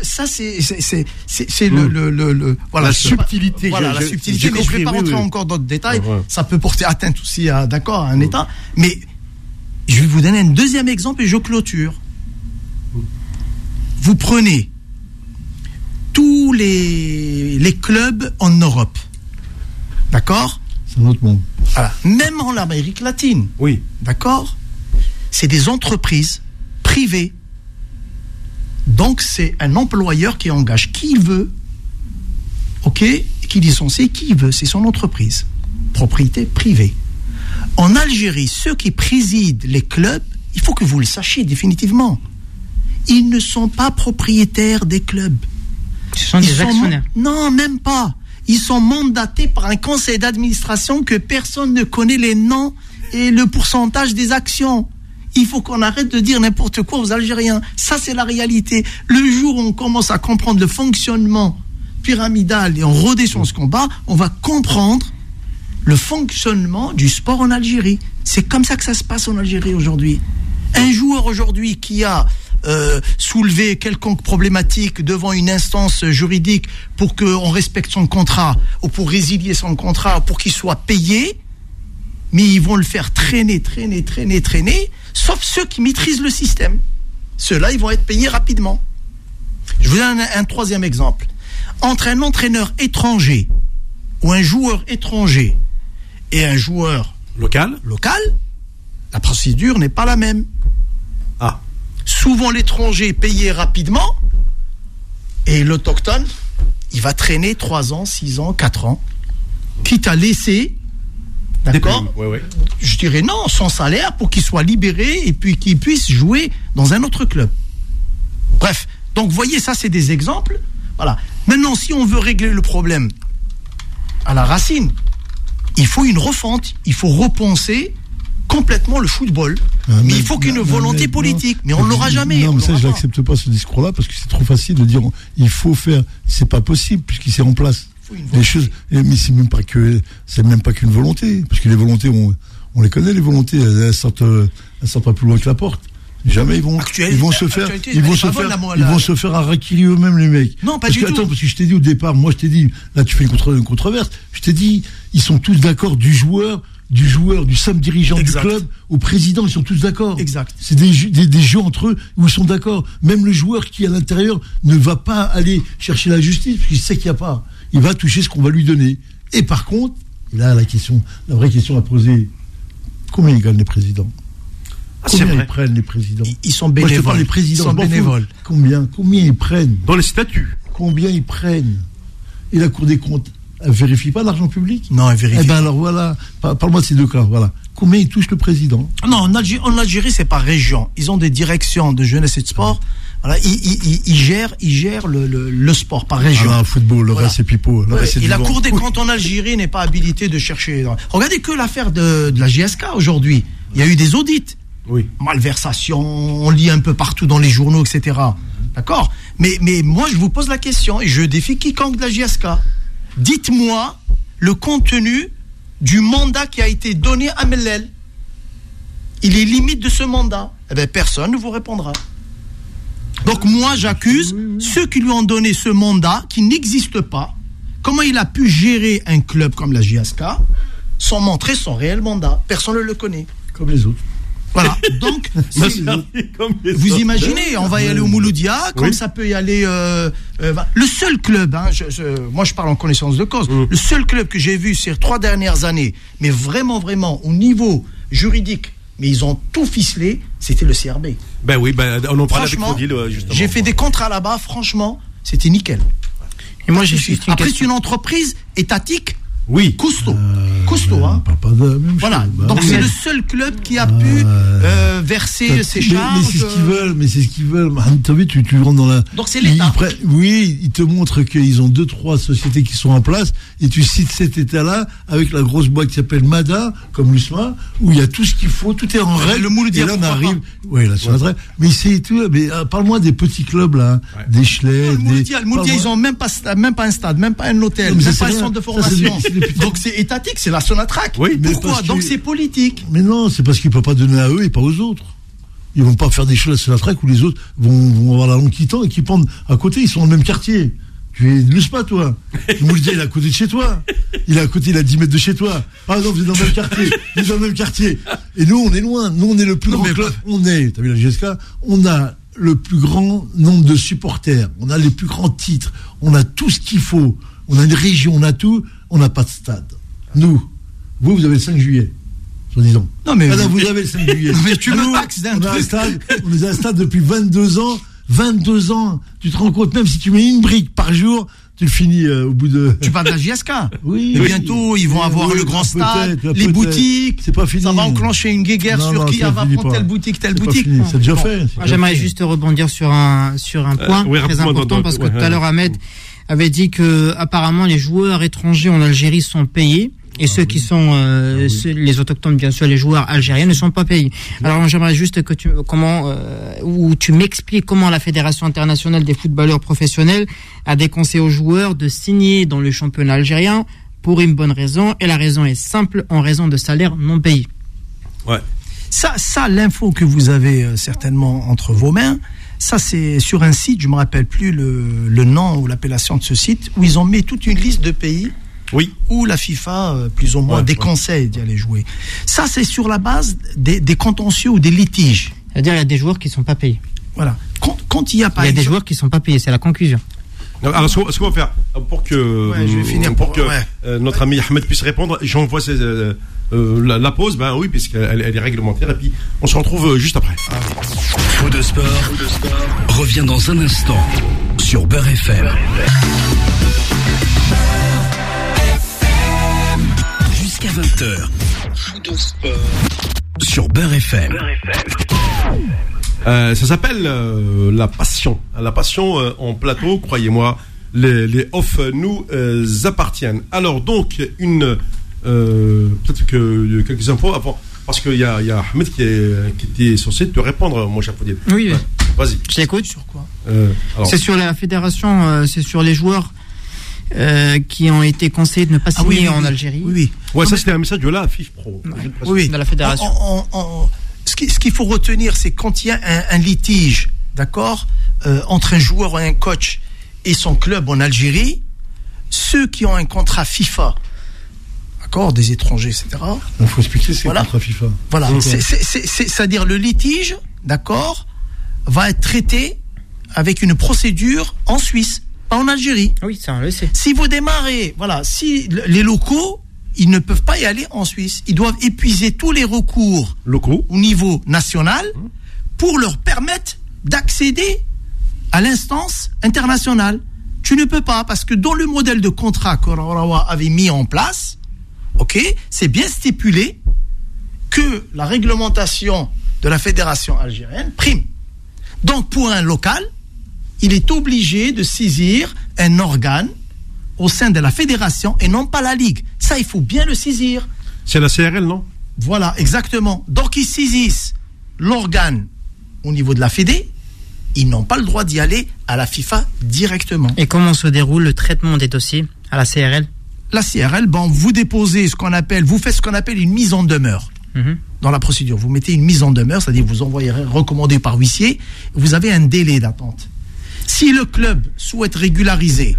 voilà, la subtilité. Voilà, la subtilité. Mais je ne vais pas rentrer encore dans d'autres détails. Ça peut porter atteinte aussi à un État. Mais je vais vous donner un deuxième exemple et je clôture. Vous prenez tous les clubs en Europe. D'accord? C'est un autre monde. Voilà. Même en Amérique latine. Oui. D'accord? C'est des entreprises privées. Donc, c'est un employeur qui engage qui il veut, ok, qui licencie qui il veut. C'est son entreprise. Propriété privée. En Algérie, ceux qui président les clubs, il faut que vous le sachiez définitivement, ils ne sont pas propriétaires des clubs. Ce sont des actionnaires. Non, même pas. Ils sont mandatés par un conseil d'administration que personne ne connaît les noms et le pourcentage des actions. Il faut qu'on arrête de dire n'importe quoi aux Algériens. Ça, c'est la réalité. Le jour où on commence à comprendre le fonctionnement pyramidal et on redescend ce combat, on va comprendre le fonctionnement du sport en Algérie. C'est comme ça que ça se passe en Algérie aujourd'hui. Un joueur aujourd'hui qui a soulevé quelconque problématique devant une instance juridique pour qu'on respecte son contrat ou pour résilier son contrat, pour qu'il soit payé, mais ils vont le faire traîner, sauf ceux qui maîtrisent le système. Ceux-là, ils vont être payés rapidement. Je vous donne un troisième exemple. Entre un entraîneur étranger où un joueur étranger et un joueur Local. la procédure n'est pas la même. Ah. Souvent, l'étranger est payé rapidement et l'autochtone, il va traîner 3 ans, 6 ans, 4 ans, quitte à laisser, d'accord, je dirais non, son salaire pour qu'il soit libéré et puis qu'il puisse jouer dans un autre club. Bref, donc vous voyez, ça c'est des exemples. Voilà. Maintenant, si on veut régler le problème à la racine, il faut une refonte, il faut repenser complètement le football. Mais il faut qu'une volonté politique. Mais on ne l'aura jamais. Non, mais ça, je n'accepte pas ce discours-là parce que c'est trop facile de dire il faut faire. C'est pas possible puisqu'il s'est en place. Les choses, mais c'est même pas qu'une volonté, parce que les volontés, on les connaît, les volontés, elles sortent pas plus loin que la porte. Jamais ils vont se faire harakiri eux-mêmes, les mecs. Non, pas parce du tout. Attends, parce que je t'ai dit au départ, moi je t'ai dit, là tu fais une controverse, je t'ai dit, ils sont tous d'accord du joueur, du simple dirigeant du club au président, ils sont tous d'accord. Exact. C'est des jeux entre eux où ils sont d'accord. Même le joueur qui est à l'intérieur ne va pas aller chercher la justice, parce qu'il sait qu'il n'y a pas. Il va toucher ce qu'on va lui donner. Et par contre, là la vraie question à poser, combien ils gagnent les présidents? Combien ils prennent les présidents? Ils sont bénévoles. Moi, je te parle des présidents. Ils sont bénévoles. Combien ils prennent? Dans les statuts. Combien ils prennent? Et la Cour des comptes, elle vérifie pas l'argent public? Non, elle vérifie. Eh ben alors voilà, parle-moi de ces deux cas. Voilà. Combien ils touchent le président? Non, en Algérie, c'est par région. Ils ont des directions de jeunesse et de sport. Voilà, ils gèrent le sport par région. Ah, football, le reste c'est pipeau. Et la Cour des comptes en Algérie n'est pas habilitée de chercher. Regardez que l'affaire de la JSK aujourd'hui. Il y a eu des audits. Oui. Malversation, on lit un peu partout dans les journaux, etc. D'accord ? Mais moi, je vous pose la question et je défie quiconque de la JSK. Dites-moi le contenu du mandat qui a été donné à Mellel. Il est limite de ce mandat. Eh bien, personne ne vous répondra. Donc moi, j'accuse ceux qui lui ont donné ce mandat qui n'existe pas. Comment il a pu gérer un club comme la JSK sans montrer son réel mandat? Personne ne le connaît. Comme les autres. Voilà, donc vous imaginez, on va y aller au Mouloudia, comme ça peut y aller. Le seul club, moi je parle en connaissance de cause, le seul club que j'ai vu ces 3 dernières années, mais vraiment au niveau juridique, mais ils ont tout ficelé, c'était le CRB. Ben oui, on en parlait avec Odile, justement. J'ai fait des contrats là-bas, franchement, c'était nickel. Et moi j'ai juste une Après, question. c'est une entreprise étatique. Oui. Costaud, On parle pas de la même voilà. chose. Donc c'est le seul club qui a pu verser ses charges. Mais c'est ce qu'ils veulent. T'as vu, tu rentres dans la. Donc c'est l'État. Ils te montrent qu'ils ont 2-3 sociétés qui sont en place et tu cites cet État-là avec la grosse boîte qui s'appelle MADA, comme l'USMA, où il y a tout ce qu'il faut, tout est en règle. Le Mouloudia, et là on pourquoi arrive. Oui, là c'est vrai. Mais c'est tout. Mais parle-moi des petits clubs là, des Schley. Le Mouloudia, ils ont même pas un stade, même pas un hôtel, même pas un centre de formation. Donc c'est étatique, c'est la Sonatrach. Oui, pourquoi? Donc c'est politique. Mais non, c'est parce qu'ils ne peuvent pas donner à eux et pas aux autres. Ils vont pas faire des choses à Sonatrach où les autres vont avoir la longue qui tend et qui pendent à côté, ils sont dans le même quartier. Tu es de l'USPA, toi. Le Mouloudia, il est à côté de chez toi. Il est à côté, il est à 10 mètres de chez toi. Ah non, vous êtes dans le même quartier. Vous êtes dans le même quartier. Et nous, on est loin. Nous, on est le plus grand club. T'as vu la GSK? On a le plus grand nombre de supporters. On a les plus grands titres. On a tout ce qu'il faut. On a une région, on a tout. On n'a pas de stade. Nous, vous avez le 5 juillet, soi-disant. Non, mais vous avez le 5 juillet. Mais tu me taxes d'un truc. On est à un stade depuis 22 ans. 22 ans. Tu te rends compte, même si tu mets une brique par jour, tu le finis au bout de. Tu parles de la JSK. Oui. Et bientôt, ils vont avoir le grand stade, les boutiques. C'est pas fini. Ça va enclencher une guéguerre sur qui va prendre telle boutique. C'est déjà fait. J'aimerais juste rebondir sur un point très important parce que tout à l'heure Ahmed avait dit que apparemment les joueurs étrangers en Algérie sont payés et ceux qui sont les autochtones, bien sûr les joueurs algériens, ne sont pas payés. Alors j'aimerais juste que tu m'expliques comment la Fédération internationale des footballeurs professionnels a déconseillé aux joueurs de signer dans le championnat algérien pour une bonne raison, et la raison est simple, en raison de salaires non payés. Ouais. Ça l'info que vous avez certainement entre vos mains, ça c'est sur un site, je me rappelle plus le nom ou l'appellation de ce site, où ils ont mis toute une liste de pays où la FIFA plus ou moins déconseille d'y aller jouer. Ça c'est sur la base des contentieux ou des litiges. C'est-à-dire il y a des joueurs qui sont pas payés. Voilà. Quand il y a des joueurs qui sont pas payés, c'est la conclusion. Alors, ce qu'on va faire, pour que, je vais finir notre ami Ahmed puisse répondre, j'envoie la pause, ben oui, puisqu'elle est réglementaire, et puis on se retrouve juste après. Fou de sport revient dans un instant sur Beurre FM. Jusqu'à 20h. Fou de sport sur Beurre FM. Ça s'appelle la passion. La passion en plateau, croyez-moi, les off nous appartiennent. Alors donc peut-être que quelques infos avant, parce qu'il y a Ahmed qui était censé te répondre, mon cher Fodil. Oui. Ouais. Vas-y. Je t'écoute. Sur quoi C'est sur la fédération, c'est sur les joueurs qui ont été conseillés de ne pas signer en Algérie. Oui. Ouais, ça c'était un message de la FIF Pro. Oui. De la fédération. Ce qu'il faut retenir, c'est quand il y a un litige, d'accord, entre un joueur ou un coach et son club en Algérie, ceux qui ont un contrat FIFA, d'accord, des étrangers, etc. Il faut expliquer ce qu'est le contrat FIFA. Voilà, c'est-à-dire le litige, d'accord, va être traité avec une procédure en Suisse, pas en Algérie. Oui, ça on le sait. Si vous démarrez, si les locaux, ils ne peuvent pas y aller en Suisse. Ils doivent épuiser tous les recours locaux au niveau national pour leur permettre d'accéder à l'instance internationale. Tu ne peux pas, parce que dans le modèle de contrat qu'Orawa avait mis en place, c'est bien stipulé que la réglementation de la fédération algérienne prime. Donc pour un local, il est obligé de saisir un organe au sein de la fédération et non pas la ligue. Ça, il faut bien le saisir. C'est la CRL, non? Voilà, exactement. Donc ils saisissent l'organe au niveau de la Fédé, ils n'ont pas le droit d'y aller à la FIFA directement. Et comment se déroule le traitement des dossiers à la CRL? La CRL, vous déposez vous faites ce qu'on appelle une mise en demeure. Dans la procédure, vous mettez une mise en demeure, c'est-à-dire vous envoyez recommandé par huissier, vous avez un délai d'attente. Si le club souhaite régulariser,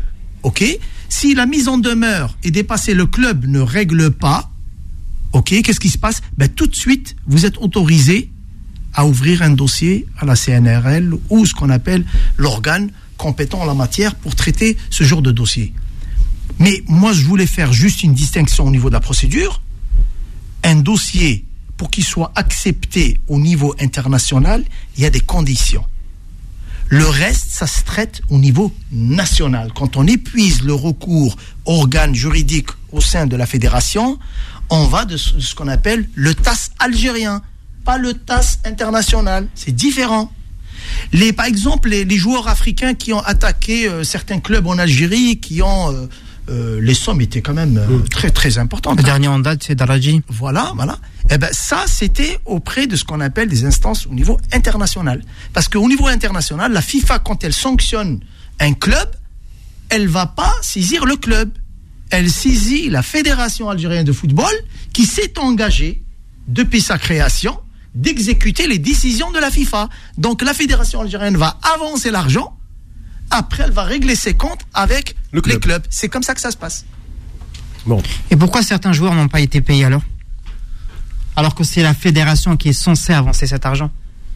si la mise en demeure est dépassée, le club ne règle pas, qu'est-ce qui se passe? Tout de suite, vous êtes autorisé à ouvrir un dossier à la CNRL ou ce qu'on appelle l'organe compétent en la matière pour traiter ce genre de dossier. Mais moi, je voulais faire juste une distinction au niveau de la procédure. Un dossier, pour qu'il soit accepté au niveau international, il y a des conditions. Le reste, ça se traite au niveau national. Quand on épuise le recours organe juridique au sein de la fédération, on va de ce qu'on appelle le TAS algérien, pas le TAS international. C'est différent. Par exemple, les joueurs africains qui ont attaqué certains clubs en Algérie, qui ont... les sommes étaient quand même très très importantes. Le dernier en date, c'est Daraji. Voilà. Ça, c'était auprès de ce qu'on appelle des instances au niveau international. Parce qu'au niveau international, la FIFA, quand elle sanctionne un club, elle va pas saisir le club. Elle saisit la Fédération algérienne de football qui s'est engagée, depuis sa création, d'exécuter les décisions de la FIFA. Donc la Fédération algérienne va avancer l'argent. Après, elle va régler ses comptes avec les clubs. C'est comme ça que ça se passe. Bon. Et pourquoi certains joueurs n'ont pas été payés alors que c'est la fédération qui est censée avancer cet argent?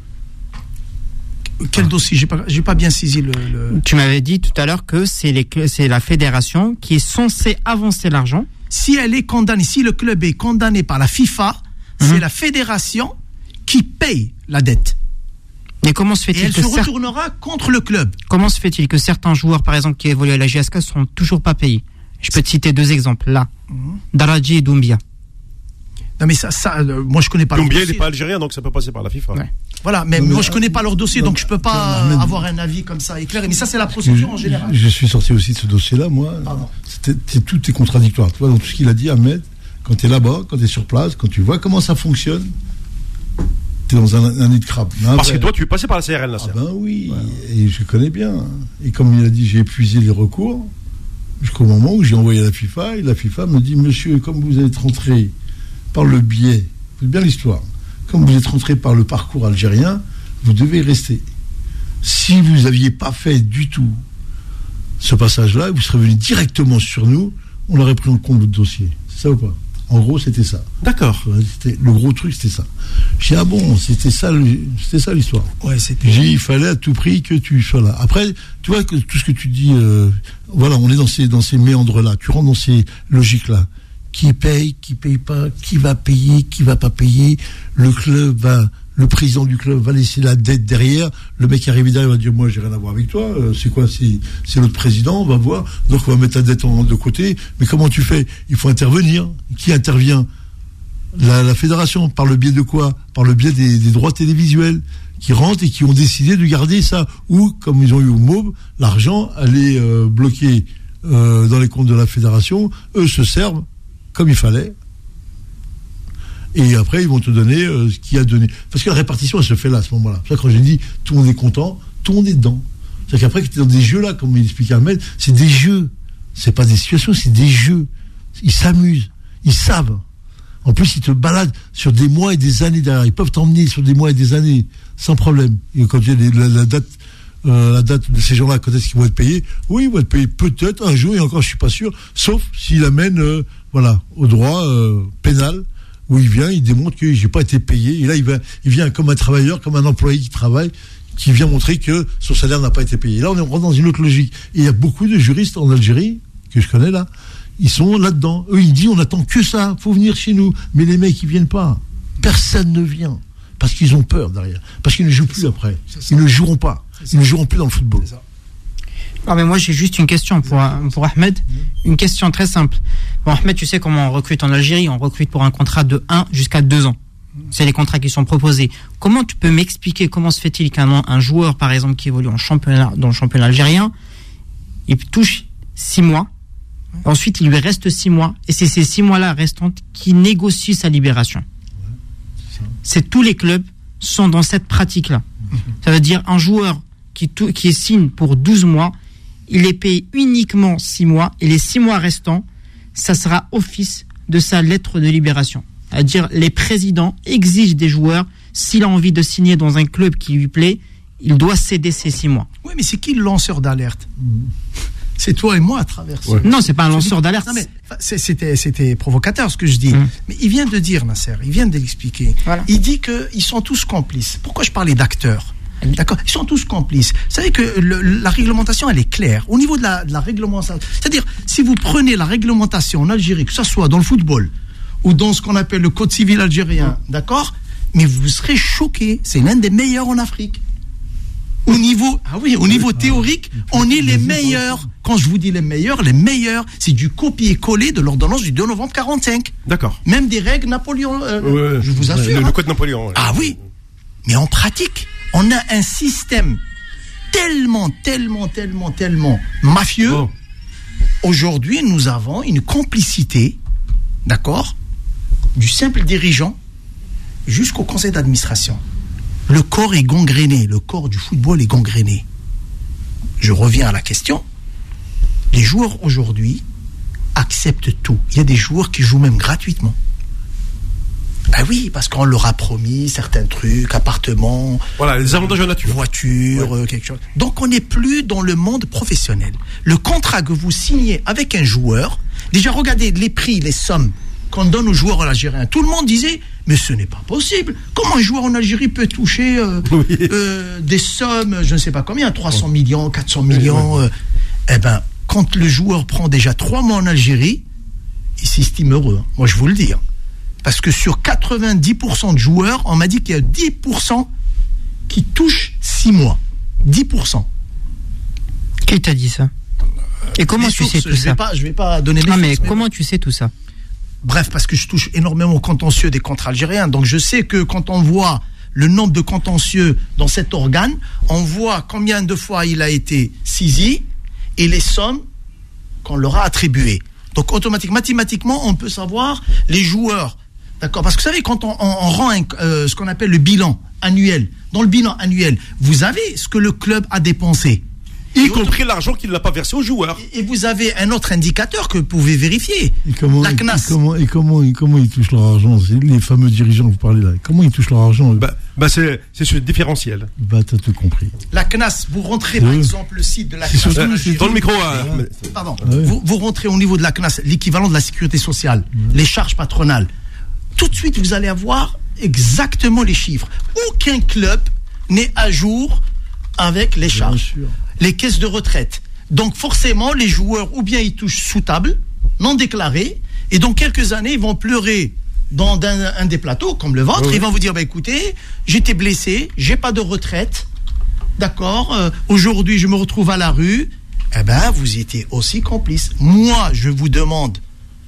Quel dossier? J'ai pas bien saisi le... Tu m'avais dit tout à l'heure que c'est la fédération qui est censée avancer l'argent. Si elle est condamnée, si le club est condamné par la FIFA, c'est la fédération qui paye la dette. Mais comment se fait-il elle se retournera contre le club. Comment se fait-il que certains joueurs, par exemple, qui évoluent à la JSK, ne sont toujours pas payés? Je peux te citer deux exemples, là. Daraji et Doumbia. Non, mais moi, je connais pas Doumbia, il n'est pas algérien, donc ça peut passer par la FIFA. Ouais. Voilà, mais moi, je connais pas leur dossier, donc je peux pas avoir un avis comme ça éclairé. Mais ça, c'est la procédure en général. Je suis sorti aussi de ce dossier-là, moi. Tout est contradictoire. Tu vois, dans tout ce qu'il a dit, Ahmed, quand tu es là-bas, quand tu es sur place, quand tu vois comment ça fonctionne, t'es dans un nid de crabe. Parce que toi, tu es passé par la CRL, là. Oui, et je connais bien. Et comme il a dit, j'ai épuisé les recours jusqu'au moment où j'ai envoyé à la FIFA, et la FIFA me dit, monsieur, comme vous êtes rentré par le biais, c'est bien l'histoire, comme vous êtes rentré par le parcours algérien, vous devez rester. Si vous n'aviez pas fait du tout ce passage-là, vous serez venu directement sur nous, on aurait pris en compte votre dossier. C'est ça ou pas? En gros, c'était ça. D'accord. Le gros truc, c'était ça. J'ai dit, ah bon, c'était ça l'histoire. Ouais, c'était. J'ai dit, il fallait à tout prix que tu sois là. Après, tu vois, que tout ce que tu dis, voilà, on est dans ces méandres-là. Tu rentres dans ces logiques-là. Qui paye pas, qui va payer, qui va pas payer. Le président du club va laisser la dette derrière. Le mec qui arrive derrière va dire, moi, j'ai rien à voir avec toi. C'est quoi? C'est notre président, on va voir. Donc, on va mettre la dette de côté. Mais comment tu fais? Il faut intervenir. Qui intervient? La fédération. Par le biais de quoi? Par le biais des droits télévisuels qui rentrent et qui ont décidé de garder ça. Ou, comme ils ont eu au MAUB, l'argent allait bloquer dans les comptes de la fédération. Eux se servent comme il fallait. Et après, ils vont te donner ce qu'il y a donné. Parce que la répartition, elle se fait là, à ce moment-là. C'est ça, quand j'ai dit, tout le monde est content, tout le monde est dedans. C'est-à-dire qu'après, que tu es dans des jeux là, comme il expliquait Ahmed, c'est des jeux. C'est pas des situations, c'est des jeux. Ils s'amusent. Ils savent. En plus, ils te baladent sur des mois et des années derrière. Ils peuvent t'emmener sur des mois et des années, sans problème. Et quand il y a la date de ces gens-là, quand est-ce qu'ils vont être payés? Oui, ils vont être payés peut-être un jour, et encore, je suis pas sûr, sauf s'il amène, au droit pénal, où il vient, il démontre que j'ai pas été payé. Et là, il vient comme un travailleur, comme un employé qui travaille, qui vient montrer que son salaire n'a pas été payé. Là, on rentre dans une autre logique. Et il y a beaucoup de juristes en Algérie, que je connais là, ils sont là-dedans. Eux, ils disent, on attend que ça, faut venir chez nous. Mais les mecs, ils viennent pas. Personne ne vient. Parce qu'ils ont peur derrière. Parce qu'ils ne jouent plus après. Ils ne joueront pas. Ils ne joueront plus dans le football. Non, mais moi j'ai juste une question pour Ahmed, une question très simple. Bon, Ahmed, tu sais comment on recrute en Algérie? On recrute pour un contrat de 1 jusqu'à 2 ans. C'est les contrats qui sont proposés. Comment tu peux m'expliquer comment se fait-il qu'un joueur, par exemple, qui évolue dans le championnat algérien, il touche 6 mois, ensuite il lui reste 6 mois, et c'est ces 6 mois-là restants qui négocient sa libération. C'est tous les clubs sont dans cette pratique-là. Ça veut dire un joueur qui signe pour 12 mois, il est payé uniquement 6 mois, et les 6 mois restants, ça sera office de sa lettre de libération. C'est-à-dire, les présidents exigent des joueurs, s'il a envie de signer dans un club qui lui plaît, il doit céder ces 6 mois. Oui, mais c'est qui le lanceur d'alerte? C'est toi et moi à travers ça. Non, c'est pas un lanceur d'alerte. Non, mais c'était provocateur ce que je dis. Mais il vient de dire, Nasser, il vient de l'expliquer. Voilà. Il dit qu'ils sont tous complices. Pourquoi je parlais d'acteurs? D'accord, ils sont tous complices. Vous savez que la réglementation, elle est claire. Au niveau de la réglementation, c'est-à-dire, si vous prenez la réglementation en Algérie, que ce soit dans le football ou dans ce qu'on appelle le code civil algérien, d'accord, mais vous serez choqués. C'est l'un des meilleurs en Afrique. Au niveau théorique, on est les meilleurs. Quand je vous dis les meilleurs, c'est du copier-coller de l'ordonnance du 2 novembre 45. D'accord. Même des règles Napoléon, je vous assure. Le code Napoléon. Ah oui. Mais en pratique, on a un système tellement mafieux. Oh. Aujourd'hui, nous avons une complicité, d'accord, du simple dirigeant jusqu'au conseil d'administration. Le corps est gangréné, le corps du football est gangréné. Je reviens à la question. Les joueurs aujourd'hui acceptent tout. Il y a des joueurs qui jouent même gratuitement. Ah oui, parce qu'on leur a promis certains trucs, appartements, voilà, les avantages en nature, voitures, quelque chose. Donc on n'est plus dans le monde professionnel. Le contrat que vous signez avec un joueur, déjà regardez les prix, les sommes qu'on donne aux joueurs algériens. Tout le monde disait, mais ce n'est pas possible. Comment un joueur en Algérie peut toucher des sommes, je ne sais pas combien, 300 millions, 400 millions Eh bien, quand le joueur prend déjà 3 mois en Algérie, il s'estime heureux. Moi, je vous le dis. Parce que sur 90% de joueurs, on m'a dit qu'il y a 10% qui touchent 6 mois. 10%. Qui t'a dit ça? Et comment tu sais tout ça? Je vais pas donner les sources. Mais comment tu sais tout ça? Bref, parce que je touche énormément au contentieux des contrats algériens. Donc je sais que quand on voit le nombre de contentieux dans cet organe, on voit combien de fois il a été saisi et les sommes qu'on leur a attribuées. Donc mathématiquement, on peut savoir les joueurs. D'accord? Parce que vous savez, quand on rend ce qu'on appelle le bilan annuel, dans le bilan annuel, vous avez ce que le club a dépensé. Y compris l'argent qu'il n'a pas versé aux joueurs. Et vous avez un autre indicateur que vous pouvez vérifier. La CNAS. Et comment ils touchent leur argent? C'est les fameux dirigeants que vous parlez là. Comment ils touchent leur argent? C'est ce différentiel. T'as tout compris. La CNAS, vous rentrez par exemple le site de la CNAS. Dans le micro. Pardon. Vous rentrez au niveau de la CNAS, l'équivalent de la sécurité sociale, les charges patronales. Tout de suite, vous allez avoir exactement les chiffres. Aucun club n'est à jour avec les charges. Les caisses de retraite. Donc forcément, les joueurs, ou bien ils touchent sous table, non déclarés, et dans quelques années, ils vont pleurer dans un des plateaux, comme le vôtre. Ils vont vous dire, écoutez, j'étais blessé, j'ai pas de retraite, d'accord, aujourd'hui je me retrouve à la rue. Vous étiez aussi complice. Moi, je vous demande,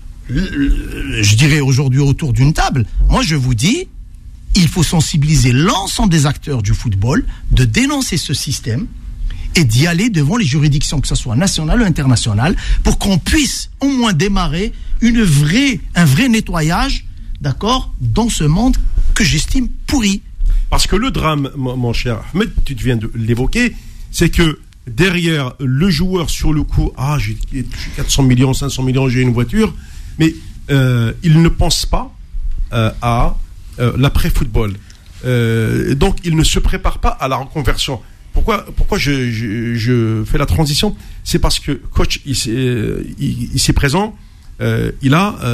je dirais aujourd'hui autour d'une table, moi je vous dis, il faut sensibiliser l'ensemble des acteurs du football, de dénoncer ce système et d'y aller devant les juridictions, que ce soit nationales ou internationales, pour qu'on puisse au moins démarrer un vrai nettoyage, d'accord, dans ce monde que j'estime pourri. Parce que le drame, mon cher Ahmed, tu viens de l'évoquer, c'est que derrière le joueur sur le coup, j'ai 400 millions, 500 millions, j'ai une voiture, mais il ne pense pas à l'après-football. Donc il ne se prépare pas à la reconversion. Pourquoi je fais la transition? C'est parce que coach ici présent, il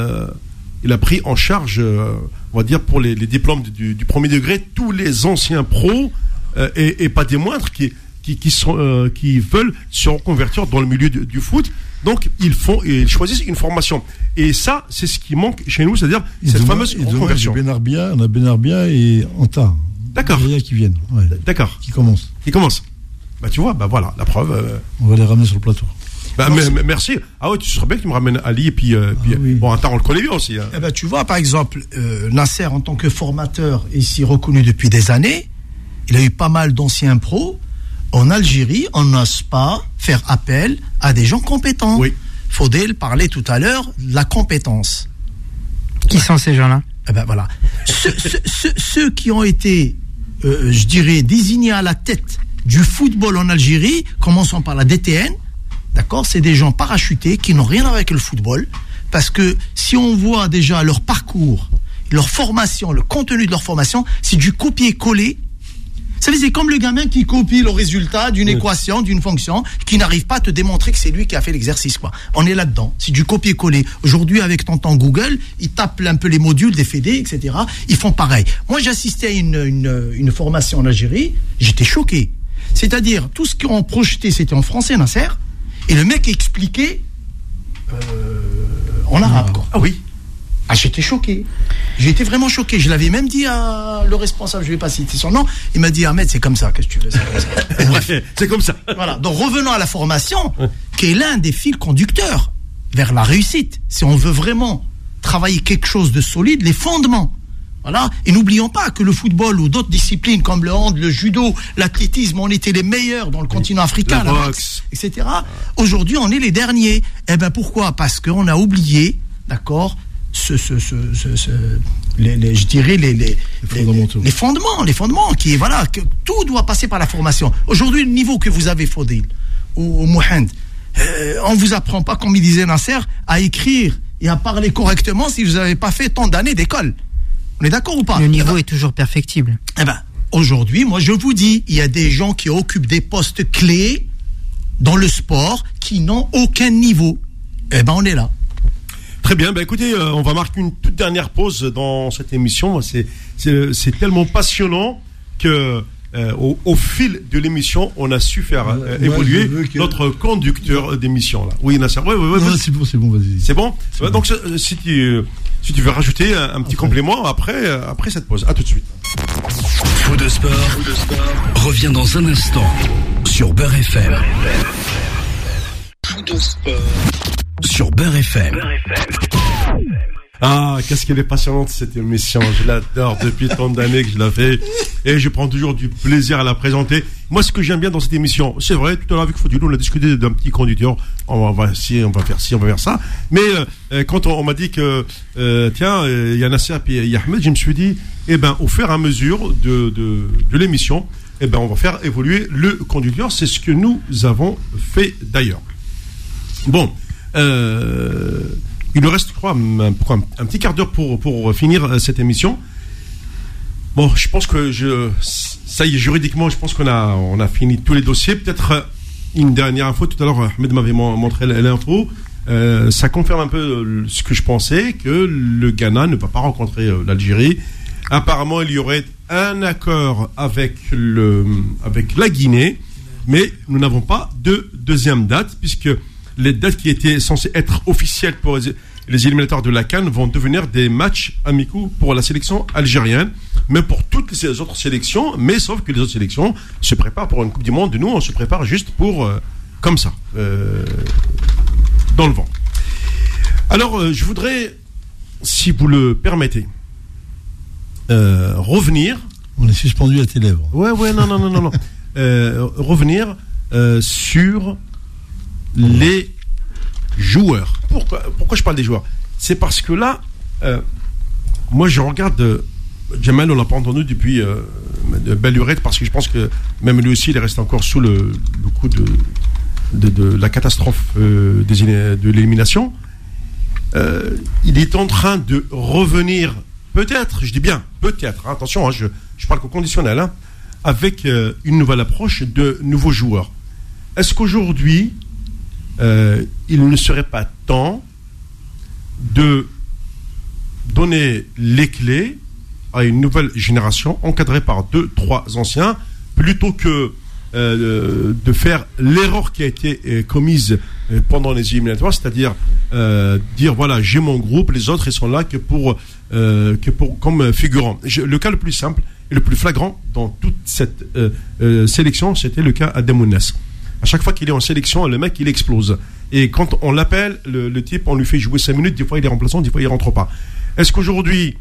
a pris en charge, on va dire pour les diplômes du premier degré, tous les anciens pros et pas des moindres qui veulent se reconvertir dans le milieu du foot. Donc ils choisissent une formation. Et ça, c'est ce qui manque chez nous, c'est-à-dire cette fameuse reconversion. On a Benarbia et Anta. D'accord. Qui viennent. Ouais. D'accord. Qui commencent. Tu vois, voilà, la preuve. On va les ramener sur le plateau. Merci. Tu serais bien que tu me ramènes Ali et puis bon, Anta, on le connaît bien aussi. Hein. Tu vois, par exemple, Nasser, en tant que formateur ici reconnu depuis des années, il a eu pas mal d'anciens pros. En Algérie, on n'ose pas faire appel à des gens compétents. Oui. Faudel parlait tout à l'heure de la compétence. Qui sont ces gens-là? Voilà. Ceux qui ont été, je dirais, désignés à la tête du football en Algérie, commençons par la DTN, d'accord, c'est des gens parachutés qui n'ont rien à voir avec le football, parce que si on voit déjà leur parcours, leur formation, le contenu de leur formation, c'est du copier-coller. Ça veut dire, c'est comme le gamin qui copie le résultat d'une équation, d'une fonction, qui n'arrive pas à te démontrer que c'est lui qui a fait l'exercice, quoi. On est là-dedans. C'est du copier-coller. Aujourd'hui, avec tonton Google, ils tapent un peu les modules des FED, etc. Ils font pareil. Moi, j'assistais à une formation en Algérie. J'étais choqué. C'est-à-dire, tout ce qu'on projetait, c'était en français, Nasser. Et le mec expliquait en arabe, quoi. Ah oui. J'étais choqué. J'ai été vraiment choqué. Je l'avais même dit à le responsable, je ne vais pas citer son nom. Il m'a dit, Ahmed, c'est comme ça. Qu'est-ce que tu veux? Bref, c'est comme ça. Voilà. Donc revenons à la formation, qui est l'un des fils conducteurs vers la réussite. Si on veut vraiment travailler quelque chose de solide, les fondements. Voilà. Et n'oublions pas que le football ou d'autres disciplines comme le hand, le judo, l'athlétisme, on était les meilleurs dans le continent africain, la boxe, etc. Aujourd'hui, on est les derniers. Pourquoi? Parce qu'on a oublié, d'accord, les fondements qui, voilà, que tout doit passer par la formation. Aujourd'hui, le niveau que vous avez, Faudil ou Mohand, on vous apprend pas, comme il disait Nasser, à écrire et à parler correctement si vous n'avez pas fait tant d'années d'école. On est d'accord ou pas? Le niveau est toujours perfectible. Aujourd'hui, moi je vous dis, il y a des gens qui occupent des postes clés dans le sport qui n'ont aucun niveau. On est là. Très bien, écoutez, on va marquer une toute dernière pause dans cette émission. C'est tellement passionnant que au fil de l'émission, on a su faire évoluer notre conducteur d'émission là. Oui, Nasser. Ouais. C'est bon, vas-y. C'est bon. Donc si tu veux rajouter un petit complément après cette pause. À tout de suite. Fou de sport revient dans un instant sur Beurre FM. Fou de sport sur Beurre FM. Qu'est-ce qu'elle est passionnante cette émission. Je l'adore depuis tant d'années que je la fais et je prends toujours du plaisir à la présenter. Moi, ce que j'aime bien dans cette émission, c'est vrai, tout à l'heure avec Faudil, on a discuté d'un petit conducteur. On va faire ça. Mais quand on m'a dit que tiens, il y a Nasser et il y a Ahmed, je me suis dit, au fur et à mesure de l'émission, eh ben, on va faire évoluer le conducteur. C'est ce que nous avons fait d'ailleurs. Bon, il nous reste, je crois, un petit quart d'heure pour finir cette émission. Bon, je pense que ça y est, juridiquement, je pense qu'on a fini tous les dossiers. Peut-être une dernière info. Tout à l'heure, Ahmed m'avait montré l'info. Ça confirme un peu ce que je pensais, que le Ghana ne va pas rencontrer l'Algérie. Apparemment, il y aurait un accord avec la Guinée, mais nous n'avons pas de deuxième date, puisque les dates qui étaient censées être officielles pour les éliminatoires de la CAN vont devenir des matchs amicaux pour la sélection algérienne, mais pour toutes les autres sélections, mais sauf que les autres sélections se préparent pour une Coupe du Monde. Nous, on se prépare juste pour, comme ça, dans le vent. Alors, je voudrais, si vous le permettez, revenir. On est suspendu à tes lèvres. Ouais, non. Revenir sur les joueurs. Pourquoi je parle des joueurs? C'est parce que là, moi je regarde Djamel, on l'a pas entendu depuis de belle lurette, parce que je pense que même lui aussi il reste encore sous le coup de la catastrophe de l'élimination. Il est en train de revenir, peut-être, je dis bien peut-être, hein, attention, hein, je parle qu'au conditionnel, hein, avec une nouvelle approche de nouveaux joueurs. Est-ce qu'aujourd'hui il ne serait pas temps de donner les clés à une nouvelle génération encadrée par 2-3 anciens, plutôt que de faire l'erreur qui a été commise pendant les éliminatoires, c'est-à-dire dire voilà, j'ai mon groupe, les autres ils sont là que pour comme figurants. Le cas le plus simple et le plus flagrant dans toute cette sélection, c'était le cas d'Ademounès. À chaque fois qu'il est en sélection, le mec il explose. Et quand on l'appelle, le type, on lui fait jouer 5 minutes, des fois il est remplaçant, des fois il rentre pas. Est-ce qu'aujourd'hui,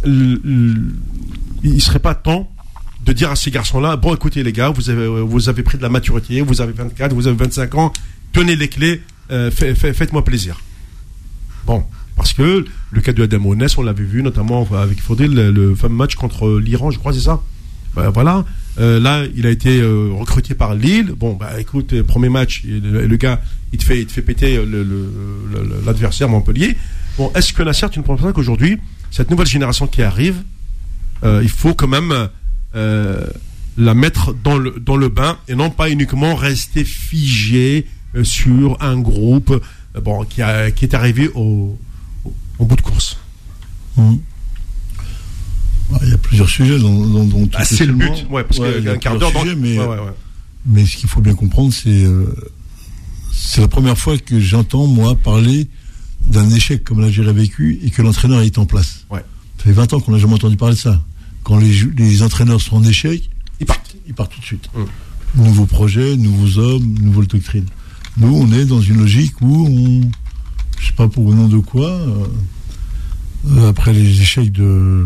il serait pas temps de dire à ces garçons-là, bon écoutez les gars, vous avez pris de la maturité, vous avez 24, vous avez 25 ans, tenez les clés, faites-moi plaisir. Bon, parce que le cas de Ademounès, on l'avait vu notamment avec Faudil, le fameux match contre l'Iran, je crois, c'est ça. Voilà. Là, il a été recruté par Lille. Bon, écoute, premier match, le gars, il te fait péter l'adversaire Montpellier. Bon, est-ce que Nasser, tu ne penses pas qu'aujourd'hui, cette nouvelle génération qui arrive, il faut quand même la mettre dans le bain et non pas uniquement rester figé sur un groupe qui est arrivé au bout de course. Il y a plusieurs sujets dont c'est le but, parce qu'il y a un quart d'heure mais ce qu'il faut bien comprendre, c'est la première fois que j'entends, moi, parler d'un échec comme l'Algérie a vécu et que l'entraîneur est en place. Ouais. Ça fait 20 ans qu'on n'a jamais entendu parler de ça. Quand les entraîneurs sont en échec, ils partent tout de suite. Nouveau projet, nouveaux hommes, nouvelle doctrine. Nous, on est dans une logique où je sais pas pour le nom de quoi, après les échecs de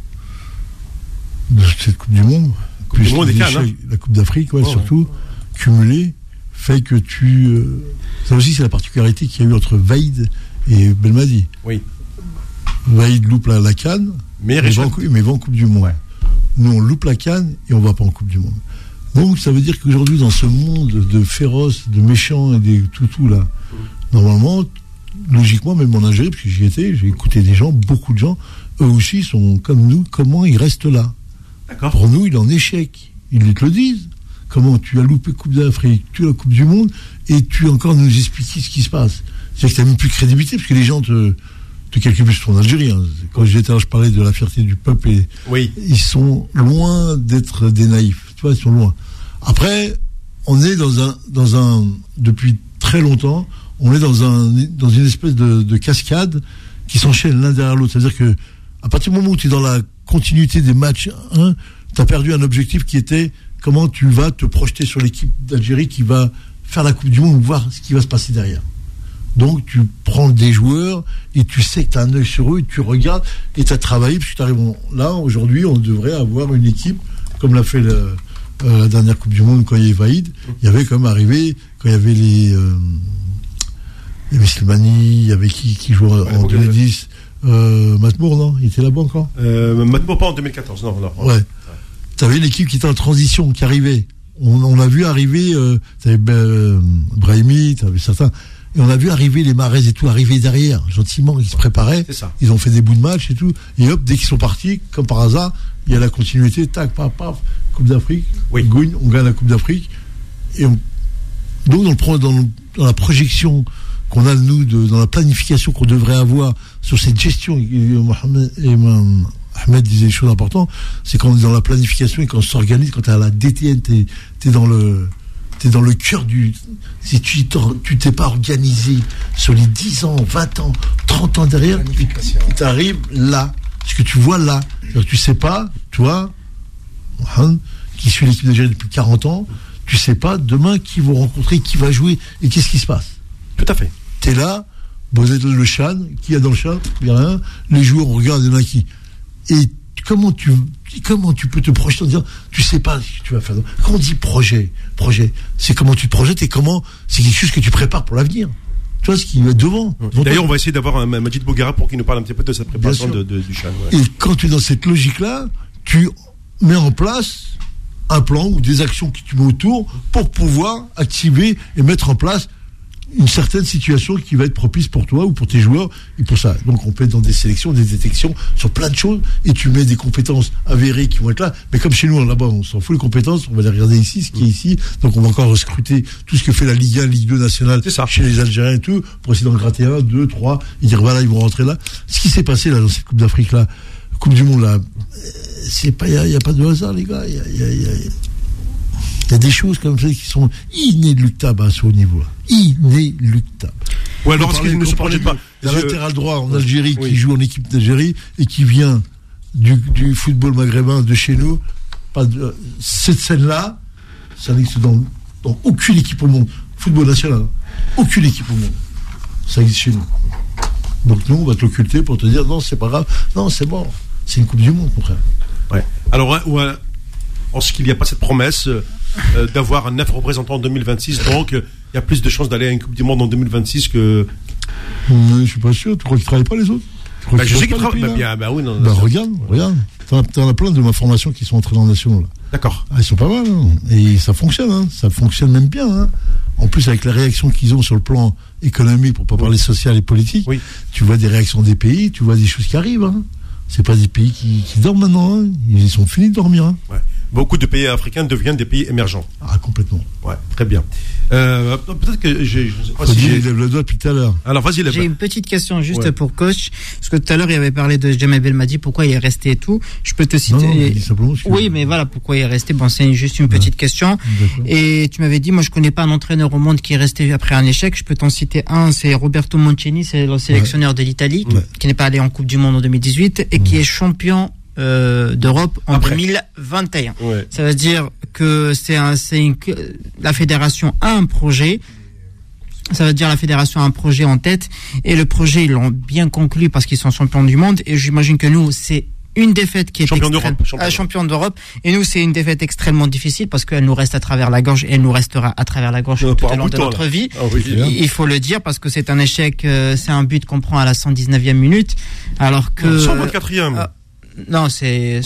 cette Coupe du Monde, plus la Coupe d'Afrique, surtout, cumulée, fait que ça aussi, c'est la particularité qu'il y a eu entre Vaïd et Belmadi. Oui. Vaïd loupe la CAN, mais va en Coupe du Monde. Ouais. Nous, on loupe la CAN et on va pas en Coupe du Monde. Donc, ça veut dire qu'aujourd'hui, dans ce monde de féroces, de méchants et des toutous, là, normalement, logiquement, même en Algérie, parce que j'y étais, j'ai écouté des gens, beaucoup de gens, eux aussi sont comme nous, comment ils restent là? D'accord. Pour nous, il est en échec. Ils te le disent. Comment tu as loupé Coupe d'Afrique, tu as la Coupe du Monde, et tu encore nous expliquer ce qui se passe. C'est que tu n'as même plus de crédibilité, parce que les gens te calculent plus sur l'Algérie. Hein. Quand j'étais là, je parlais de la fierté du peuple, et ils sont loin d'être des naïfs. Tu vois, ils sont loin. Après, on est depuis très longtemps, on est dans une espèce de cascade qui s'enchaîne l'un derrière l'autre. C'est-à-dire que, à partir du moment où tu es dans la continuité des matchs, tu as perdu un objectif qui était comment tu vas te projeter sur l'équipe d'Algérie qui va faire la Coupe du Monde, voir ce qui va se passer derrière. Donc tu prends des joueurs et tu sais que tu as un œil sur eux et tu regardes et tu as travaillé, puis tu arrives. Là, aujourd'hui, on devrait avoir une équipe, comme l'a fait la dernière Coupe du Monde quand il y avait Vaïd. Il y avait comme arrivé, quand il y avait il y avait Slimani, il y avait qui jouait en 2010. Matmour, non? Il était là-bas encore? Matmour pas en 2014, non. Ouais. tu avais l'équipe qui était en transition, qui arrivait. On a vu arriver, tu avais Brahimi, tu avais certains, et on a vu arriver les Mahrez et tout, arriver derrière, gentiment, ils se préparaient, ils ont fait des bouts de match et tout, et hop, dès qu'ils sont partis, comme par hasard, il y a la continuité, tac, paf, paf, Coupe d'Afrique, on gagne la Coupe d'Afrique, et donc dans la projection qu'on a, nous, dans la planification qu'on devrait avoir sur cette gestion, Ahmed disait des choses importantes, c'est quand on est dans la planification et quand on s'organise, quand tu es à la DTN, t'es dans le cœur du... Si tu t'es pas organisé sur les 10 ans, 20 ans, 30 ans derrière, tu arrives là, ce que tu vois là. Tu sais pas, toi, qui suit l'équipe d'Algérie depuis 40 ans, tu sais pas demain qui vont rencontrer, qui va jouer et qu'est-ce qui se passe. Tout à fait. T'es là, vous êtes le Chan, qui y a dans le Chan, il y a rien, les joueurs, on regarde, il y en a qui. Et comment tu peux te projeter en disant, tu sais pas ce que tu vas faire. Quand on dit projet, c'est comment tu te projettes et comment, c'est quelque chose que tu prépares pour l'avenir. Tu vois ce qui va devant. D'ailleurs, on va essayer d'avoir un Majid Bouguera pour qu'il nous parle un petit peu de sa préparation du Chan. Ouais. Et quand tu es dans cette logique-là, tu mets en place un plan ou des actions que tu mets autour pour pouvoir activer et mettre en place une certaine situation qui va être propice pour toi ou pour tes joueurs et pour ça. Donc on peut être dans des sélections, des détections sur plein de choses et tu mets des compétences avérées qui vont être là. Mais comme chez nous là-bas on s'en fout les compétences, on va les regarder ici, ce qui est ici. Donc on va encore scruter tout ce que fait la Ligue 1, Ligue 2 nationale chez les Algériens et tout pour essayer d'en gratter 1, 2, 3 et dire voilà ils vont rentrer là. Ce qui s'est passé là dans cette Coupe d'Afrique là, Coupe du Monde là, c'est pas, il y a pas de hasard les gars, il y a des choses comme ça qui sont inéluctables à ce haut niveau-là. Inéluctables. Ouais, alors est-ce qu'ils ne se projettent pas? Il y a un latéral droit en Algérie qui joue en équipe d'Algérie et qui vient du football maghrébin de chez nous. Cette scène-là, ça n'existe dans aucune équipe au monde. Football national, aucune équipe au monde. Ça existe chez nous. Donc nous, on va te l'occulter pour te dire non, c'est pas grave. Non, c'est mort. C'est une Coupe du Monde, mon frère. Ouais. Alors, est-ce qu'il n'y a pas cette promesse d'avoir 9 représentants en 2026, donc il y a plus de chances d'aller à une Coupe du Monde en 2026 que... Je suis pas sûr, tu crois qu'ils travaillent pas les autres? Je sais qu'ils travaillent bien, oui, non. Regarde, t'en as plein de ma formation qui sont entrés dans la nation là. D'accord. Ils sont pas mal, hein. Et ça fonctionne, ça fonctionne même bien, hein. En plus avec la réaction qu'ils ont sur le plan économique, pour pas parler social et politique, tu vois des réactions des pays, tu vois des choses qui arrivent, hein. C'est pas des pays qui dorment maintenant, hein. Ils sont finis de dormir, hein. Ouais. Beaucoup de pays africains deviennent des pays émergents. Ah, complètement. Ouais, très bien. Peut-être que je sais pas si j'ai lève le doigt depuis tout à l'heure. Alors, vas-y, lève. J'ai une petite question juste pour coach. Parce que tout à l'heure, il avait parlé de Djamel Belmadi, pourquoi il est resté et tout. Je peux te citer. Non, simplement oui, mais voilà, pourquoi il est resté. Bon, c'est juste une petite question. D'accord. Et tu m'avais dit, moi, je connais pas un entraîneur au monde qui est resté après un échec. Je peux t'en citer un, c'est Roberto Mancini, c'est le sélectionneur de l'Italie, qui n'est pas allé en Coupe du Monde en 2018 et qui est champion d'Europe en 2021. Ouais. Ça veut dire que la fédération a un projet. Ça veut dire la fédération a un projet en tête et le projet ils l'ont bien conclu parce qu'ils sont champions du monde et j'imagine que nous c'est une défaite qui est champion d'Europe et nous c'est une défaite extrêmement difficile parce qu'elle nous reste à travers la gorge et elle nous restera à travers la gorge tout au long de notre vie. Il faut le dire parce que c'est un échec, c'est un but qu'on prend à la 119e minute alors que 124e. Non, c'est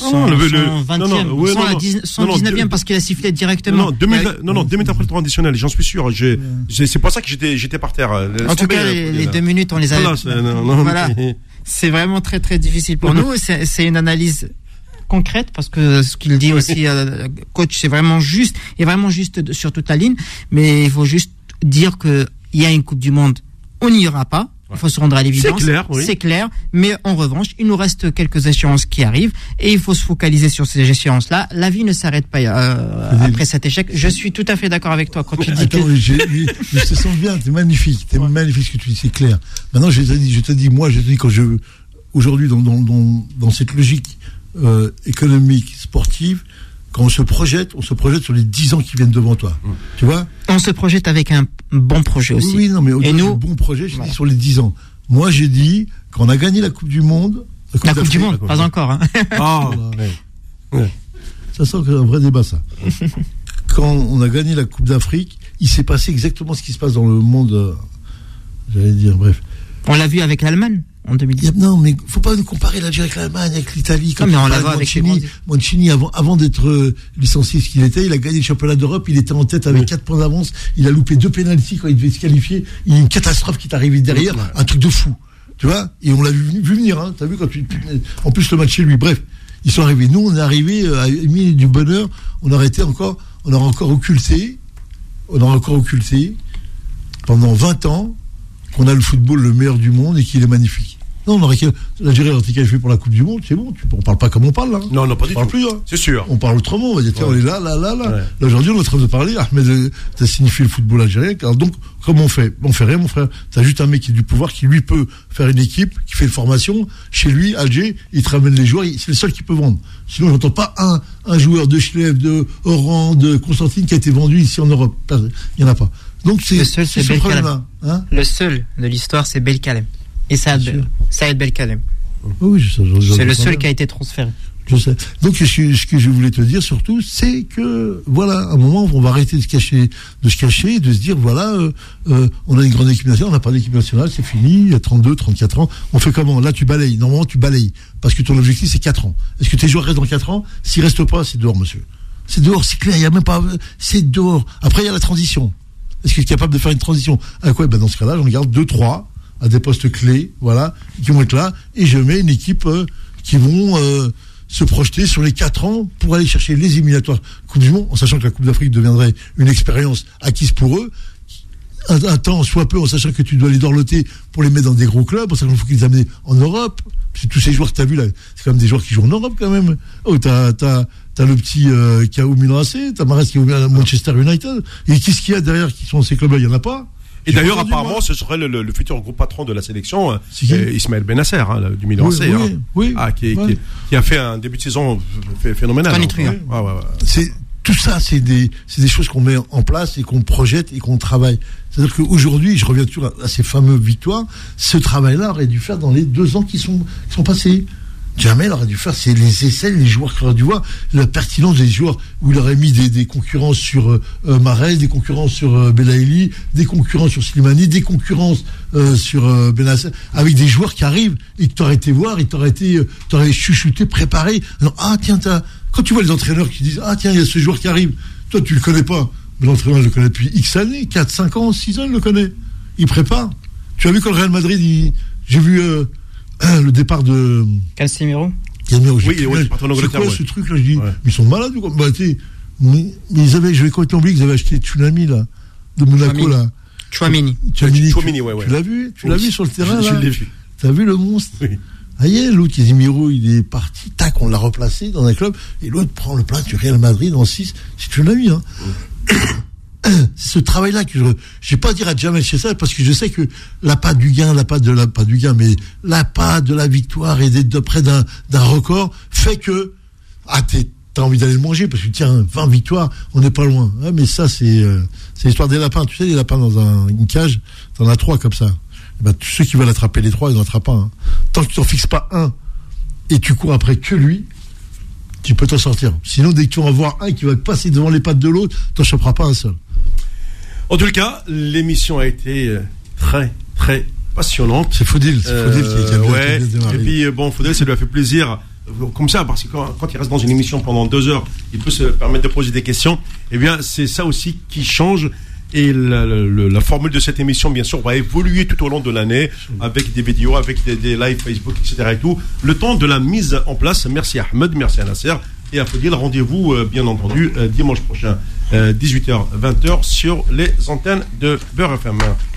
119e parce qu'il a sifflé directement. Non, 2 minutes après le temps additionnel, j'en suis sûr. C'est pour ça que j'étais par terre. En tout cas, les 2 minutes, on les a. Voilà. C'est vraiment très très difficile pour nous. C'est une analyse concrète parce que ce qu'il dit aussi, coach, c'est vraiment juste sur toute la ligne. Mais il faut juste dire que il y a une Coupe du Monde, on n'y ira pas. Il faut se rendre à l'évidence. C'est clair. Mais en revanche, il nous reste quelques échéances qui arrivent et il faut se focaliser sur ces échéances-là. La vie ne s'arrête pas après cet échec. Je suis tout à fait d'accord avec toi quand tu dis je te sens bien. T'es magnifique. T'es magnifique ce que tu dis. C'est clair. Maintenant, je te dis quand aujourd'hui dans cette logique économique, sportive. Quand on se projette sur les 10 ans qui viennent devant toi. Tu vois? On se projette avec un bon projet aussi. Oui, non, mais au-delà du bon projet, j'ai dit sur les 10 ans. Moi, j'ai dit, quand on a gagné la Coupe du Monde... La Coupe du Monde, pas encore. Hein. Ça sent un vrai débat, ça. Quand on a gagné la Coupe d'Afrique, il s'est passé exactement ce qui se passe dans le monde... j'allais dire, bref. On l'a vu avec l'Allemagne. en 2010. Non, mais faut pas nous comparer l'Algérie avec l'Allemagne, avec l'Italie. Non, mais on la voit avec Mancini, avant d'être licencié ce qu'il était, il a gagné le championnat d'Europe, il était en tête avec 4 points d'avance, il a loupé 2 pénaltys quand il devait se qualifier, il y a une catastrophe qui est arrivée derrière, un truc de fou. Tu vois? Et on l'a vu venir, hein. T'as vu en plus le match chez lui. Bref, ils sont arrivés. Nous, on est arrivés à une minute du bonheur, on aura encore occulté pendant 20 ans qu'on a le football le meilleur du monde et qu'il est magnifique. Non, l'Algérie a été qualifiée pour la Coupe du Monde, c'est bon, on parle pas comme on parle là. Non, pas du tout. Plus, hein. C'est sûr. On parle autrement, on va dire, tiens, on est là. Ouais. Là, aujourd'hui, on est en train de parler, Ahmed, ça signifie le football algérien. Alors donc, comment on fait? On fait rien, mon frère. T'as juste un mec qui a du pouvoir, qui lui peut faire une équipe, qui fait une formation. Chez lui, Alger, il te ramène les joueurs, c'est le seul qui peut vendre. Sinon, j'entends pas un joueur de Schleff, de Oran, de Constantine qui a été vendu ici en Europe. Il y en a pas. Donc le seul, c'est Belkalem. Hein, le seul de l'histoire, c'est Belkalem. Et Saïd Belkalem. Oui, c'est le seul qui a été transféré. Je sais. Donc, ce que je voulais te dire surtout, c'est que, voilà, à un moment, on va arrêter de se cacher, et de se dire, voilà, on a une grande équipe nationale, on n'a pas d'équipe nationale, c'est fini, il y a 32, 34 ans. On fait comment? Là, tu balayes. Normalement, tu balayes. Parce que ton objectif, c'est 4 ans. Est-ce que tes joueurs restent dans 4 ans? S'ils restent pas, c'est dehors, monsieur. C'est dehors, c'est clair, il y a même pas, c'est dehors. Après, il y a la transition. Est-ce que tu es capable de faire une transition? À quoi? Dans ce cas-là, j'en garde 2, 3 à des postes clés, voilà, qui vont être là, et je mets une équipe qui vont se projeter sur les 4 ans pour aller chercher les éliminatoires Coupe du Monde, en sachant que la Coupe d'Afrique deviendrait une expérience acquise pour eux, un temps soit peu, en sachant que tu dois les dorloter pour les mettre dans des gros clubs, en sachant qu'il faut qu'ils les amènent en Europe. C'est tous ces joueurs que tu as vus là, c'est quand même des joueurs qui jouent en Europe quand même. Oh, t'as le petit qui a au Milan AC, t'as Mahrez qui est au Manchester United, et qu'est-ce qu'il y a derrière qui sont dans ces clubs-là? Il y en a pas. Et d'ailleurs, apparemment, ce serait le futur gros patron de la sélection, Ismaël Benasser, du Milan AC, qui a fait un début de saison phénoménal. C'est tout ça, c'est des choses qu'on met en place et qu'on projette et qu'on travaille. C'est-à-dire qu'aujourd'hui, je reviens toujours à ces fameuses victoires, ce travail-là aurait dû faire dans les 2 ans qui sont passés. Jamais il aurait dû faire, c'est les essais, les joueurs qu'il aurait dû voir, la pertinence des joueurs, où il aurait mis des concurrences sur Mahrez, des concurrences sur Belaïli, des concurrences sur Slimani, des concurrences sur Benasser, avec des joueurs qui arrivent et que tu aurais été voir, et t'aurais chuchoté, préparé. Alors, quand tu vois les entraîneurs qui disent, tiens, il y a ce joueur qui arrive, toi tu le connais pas, mais l'entraîneur le connaît depuis X années, 4, 5 ans, 6 ans, il le connaît. Il prépare. Tu as vu quand le Real Madrid, j'ai vu le départ de Casemiro. Oui, c'est parti en Angleterre. C'est quoi ce truc là? Je dis, mais ils sont malades ou quoi? Mais ils avaient, je vais complètement oublier qu'ils avaient acheté Tsunami là, de Monaco là. Chouamini, ouais. Tu l'as vu? Tu l'as vu sur le terrain là? Je l'ai vu. T'as vu le monstre? Oui. L'autre Casemiro, il est parti, tac, on l'a replacé dans un club, et l'autre prend le place du Real Madrid en 6. C'est Tsunami, hein. C'est ce travail-là que je vais pas dire à Jamel chez ça, parce que je sais que la patte de la victoire et d'être près d'un record fait que t'as envie d'aller le manger, parce que tiens, 20 victoires, on n'est pas loin. Mais ça, c'est l'histoire des lapins. Tu sais, les lapins dans une cage, t'en as 3 comme ça. Tous ceux qui veulent attraper les 3, ils n'en attrapent pas. Hein. Tant que tu n'en fixes pas un et tu cours après que lui, tu peux t'en sortir. Sinon, dès que tu vas en voir un qui va passer devant les pattes de l'autre, t'en choperas pas un seul. En tout cas, l'émission a été très, très passionnante. C'est Faudil qui a bien démarré. Et puis, Faudil, ça lui a fait plaisir, comme ça, parce que quand il reste dans une émission pendant 2 heures, il peut se permettre de poser des questions. Eh bien, c'est ça aussi qui change. Et la formule de cette émission, bien sûr, va évoluer tout au long de l'année, avec des vidéos, avec des lives Facebook, etc. et tout. Le temps de la mise en place. Merci à Ahmed, merci à Nasser et à Faudil. Rendez-vous, bien entendu, dimanche prochain, 18h, 20h, sur les antennes de Beurre FM.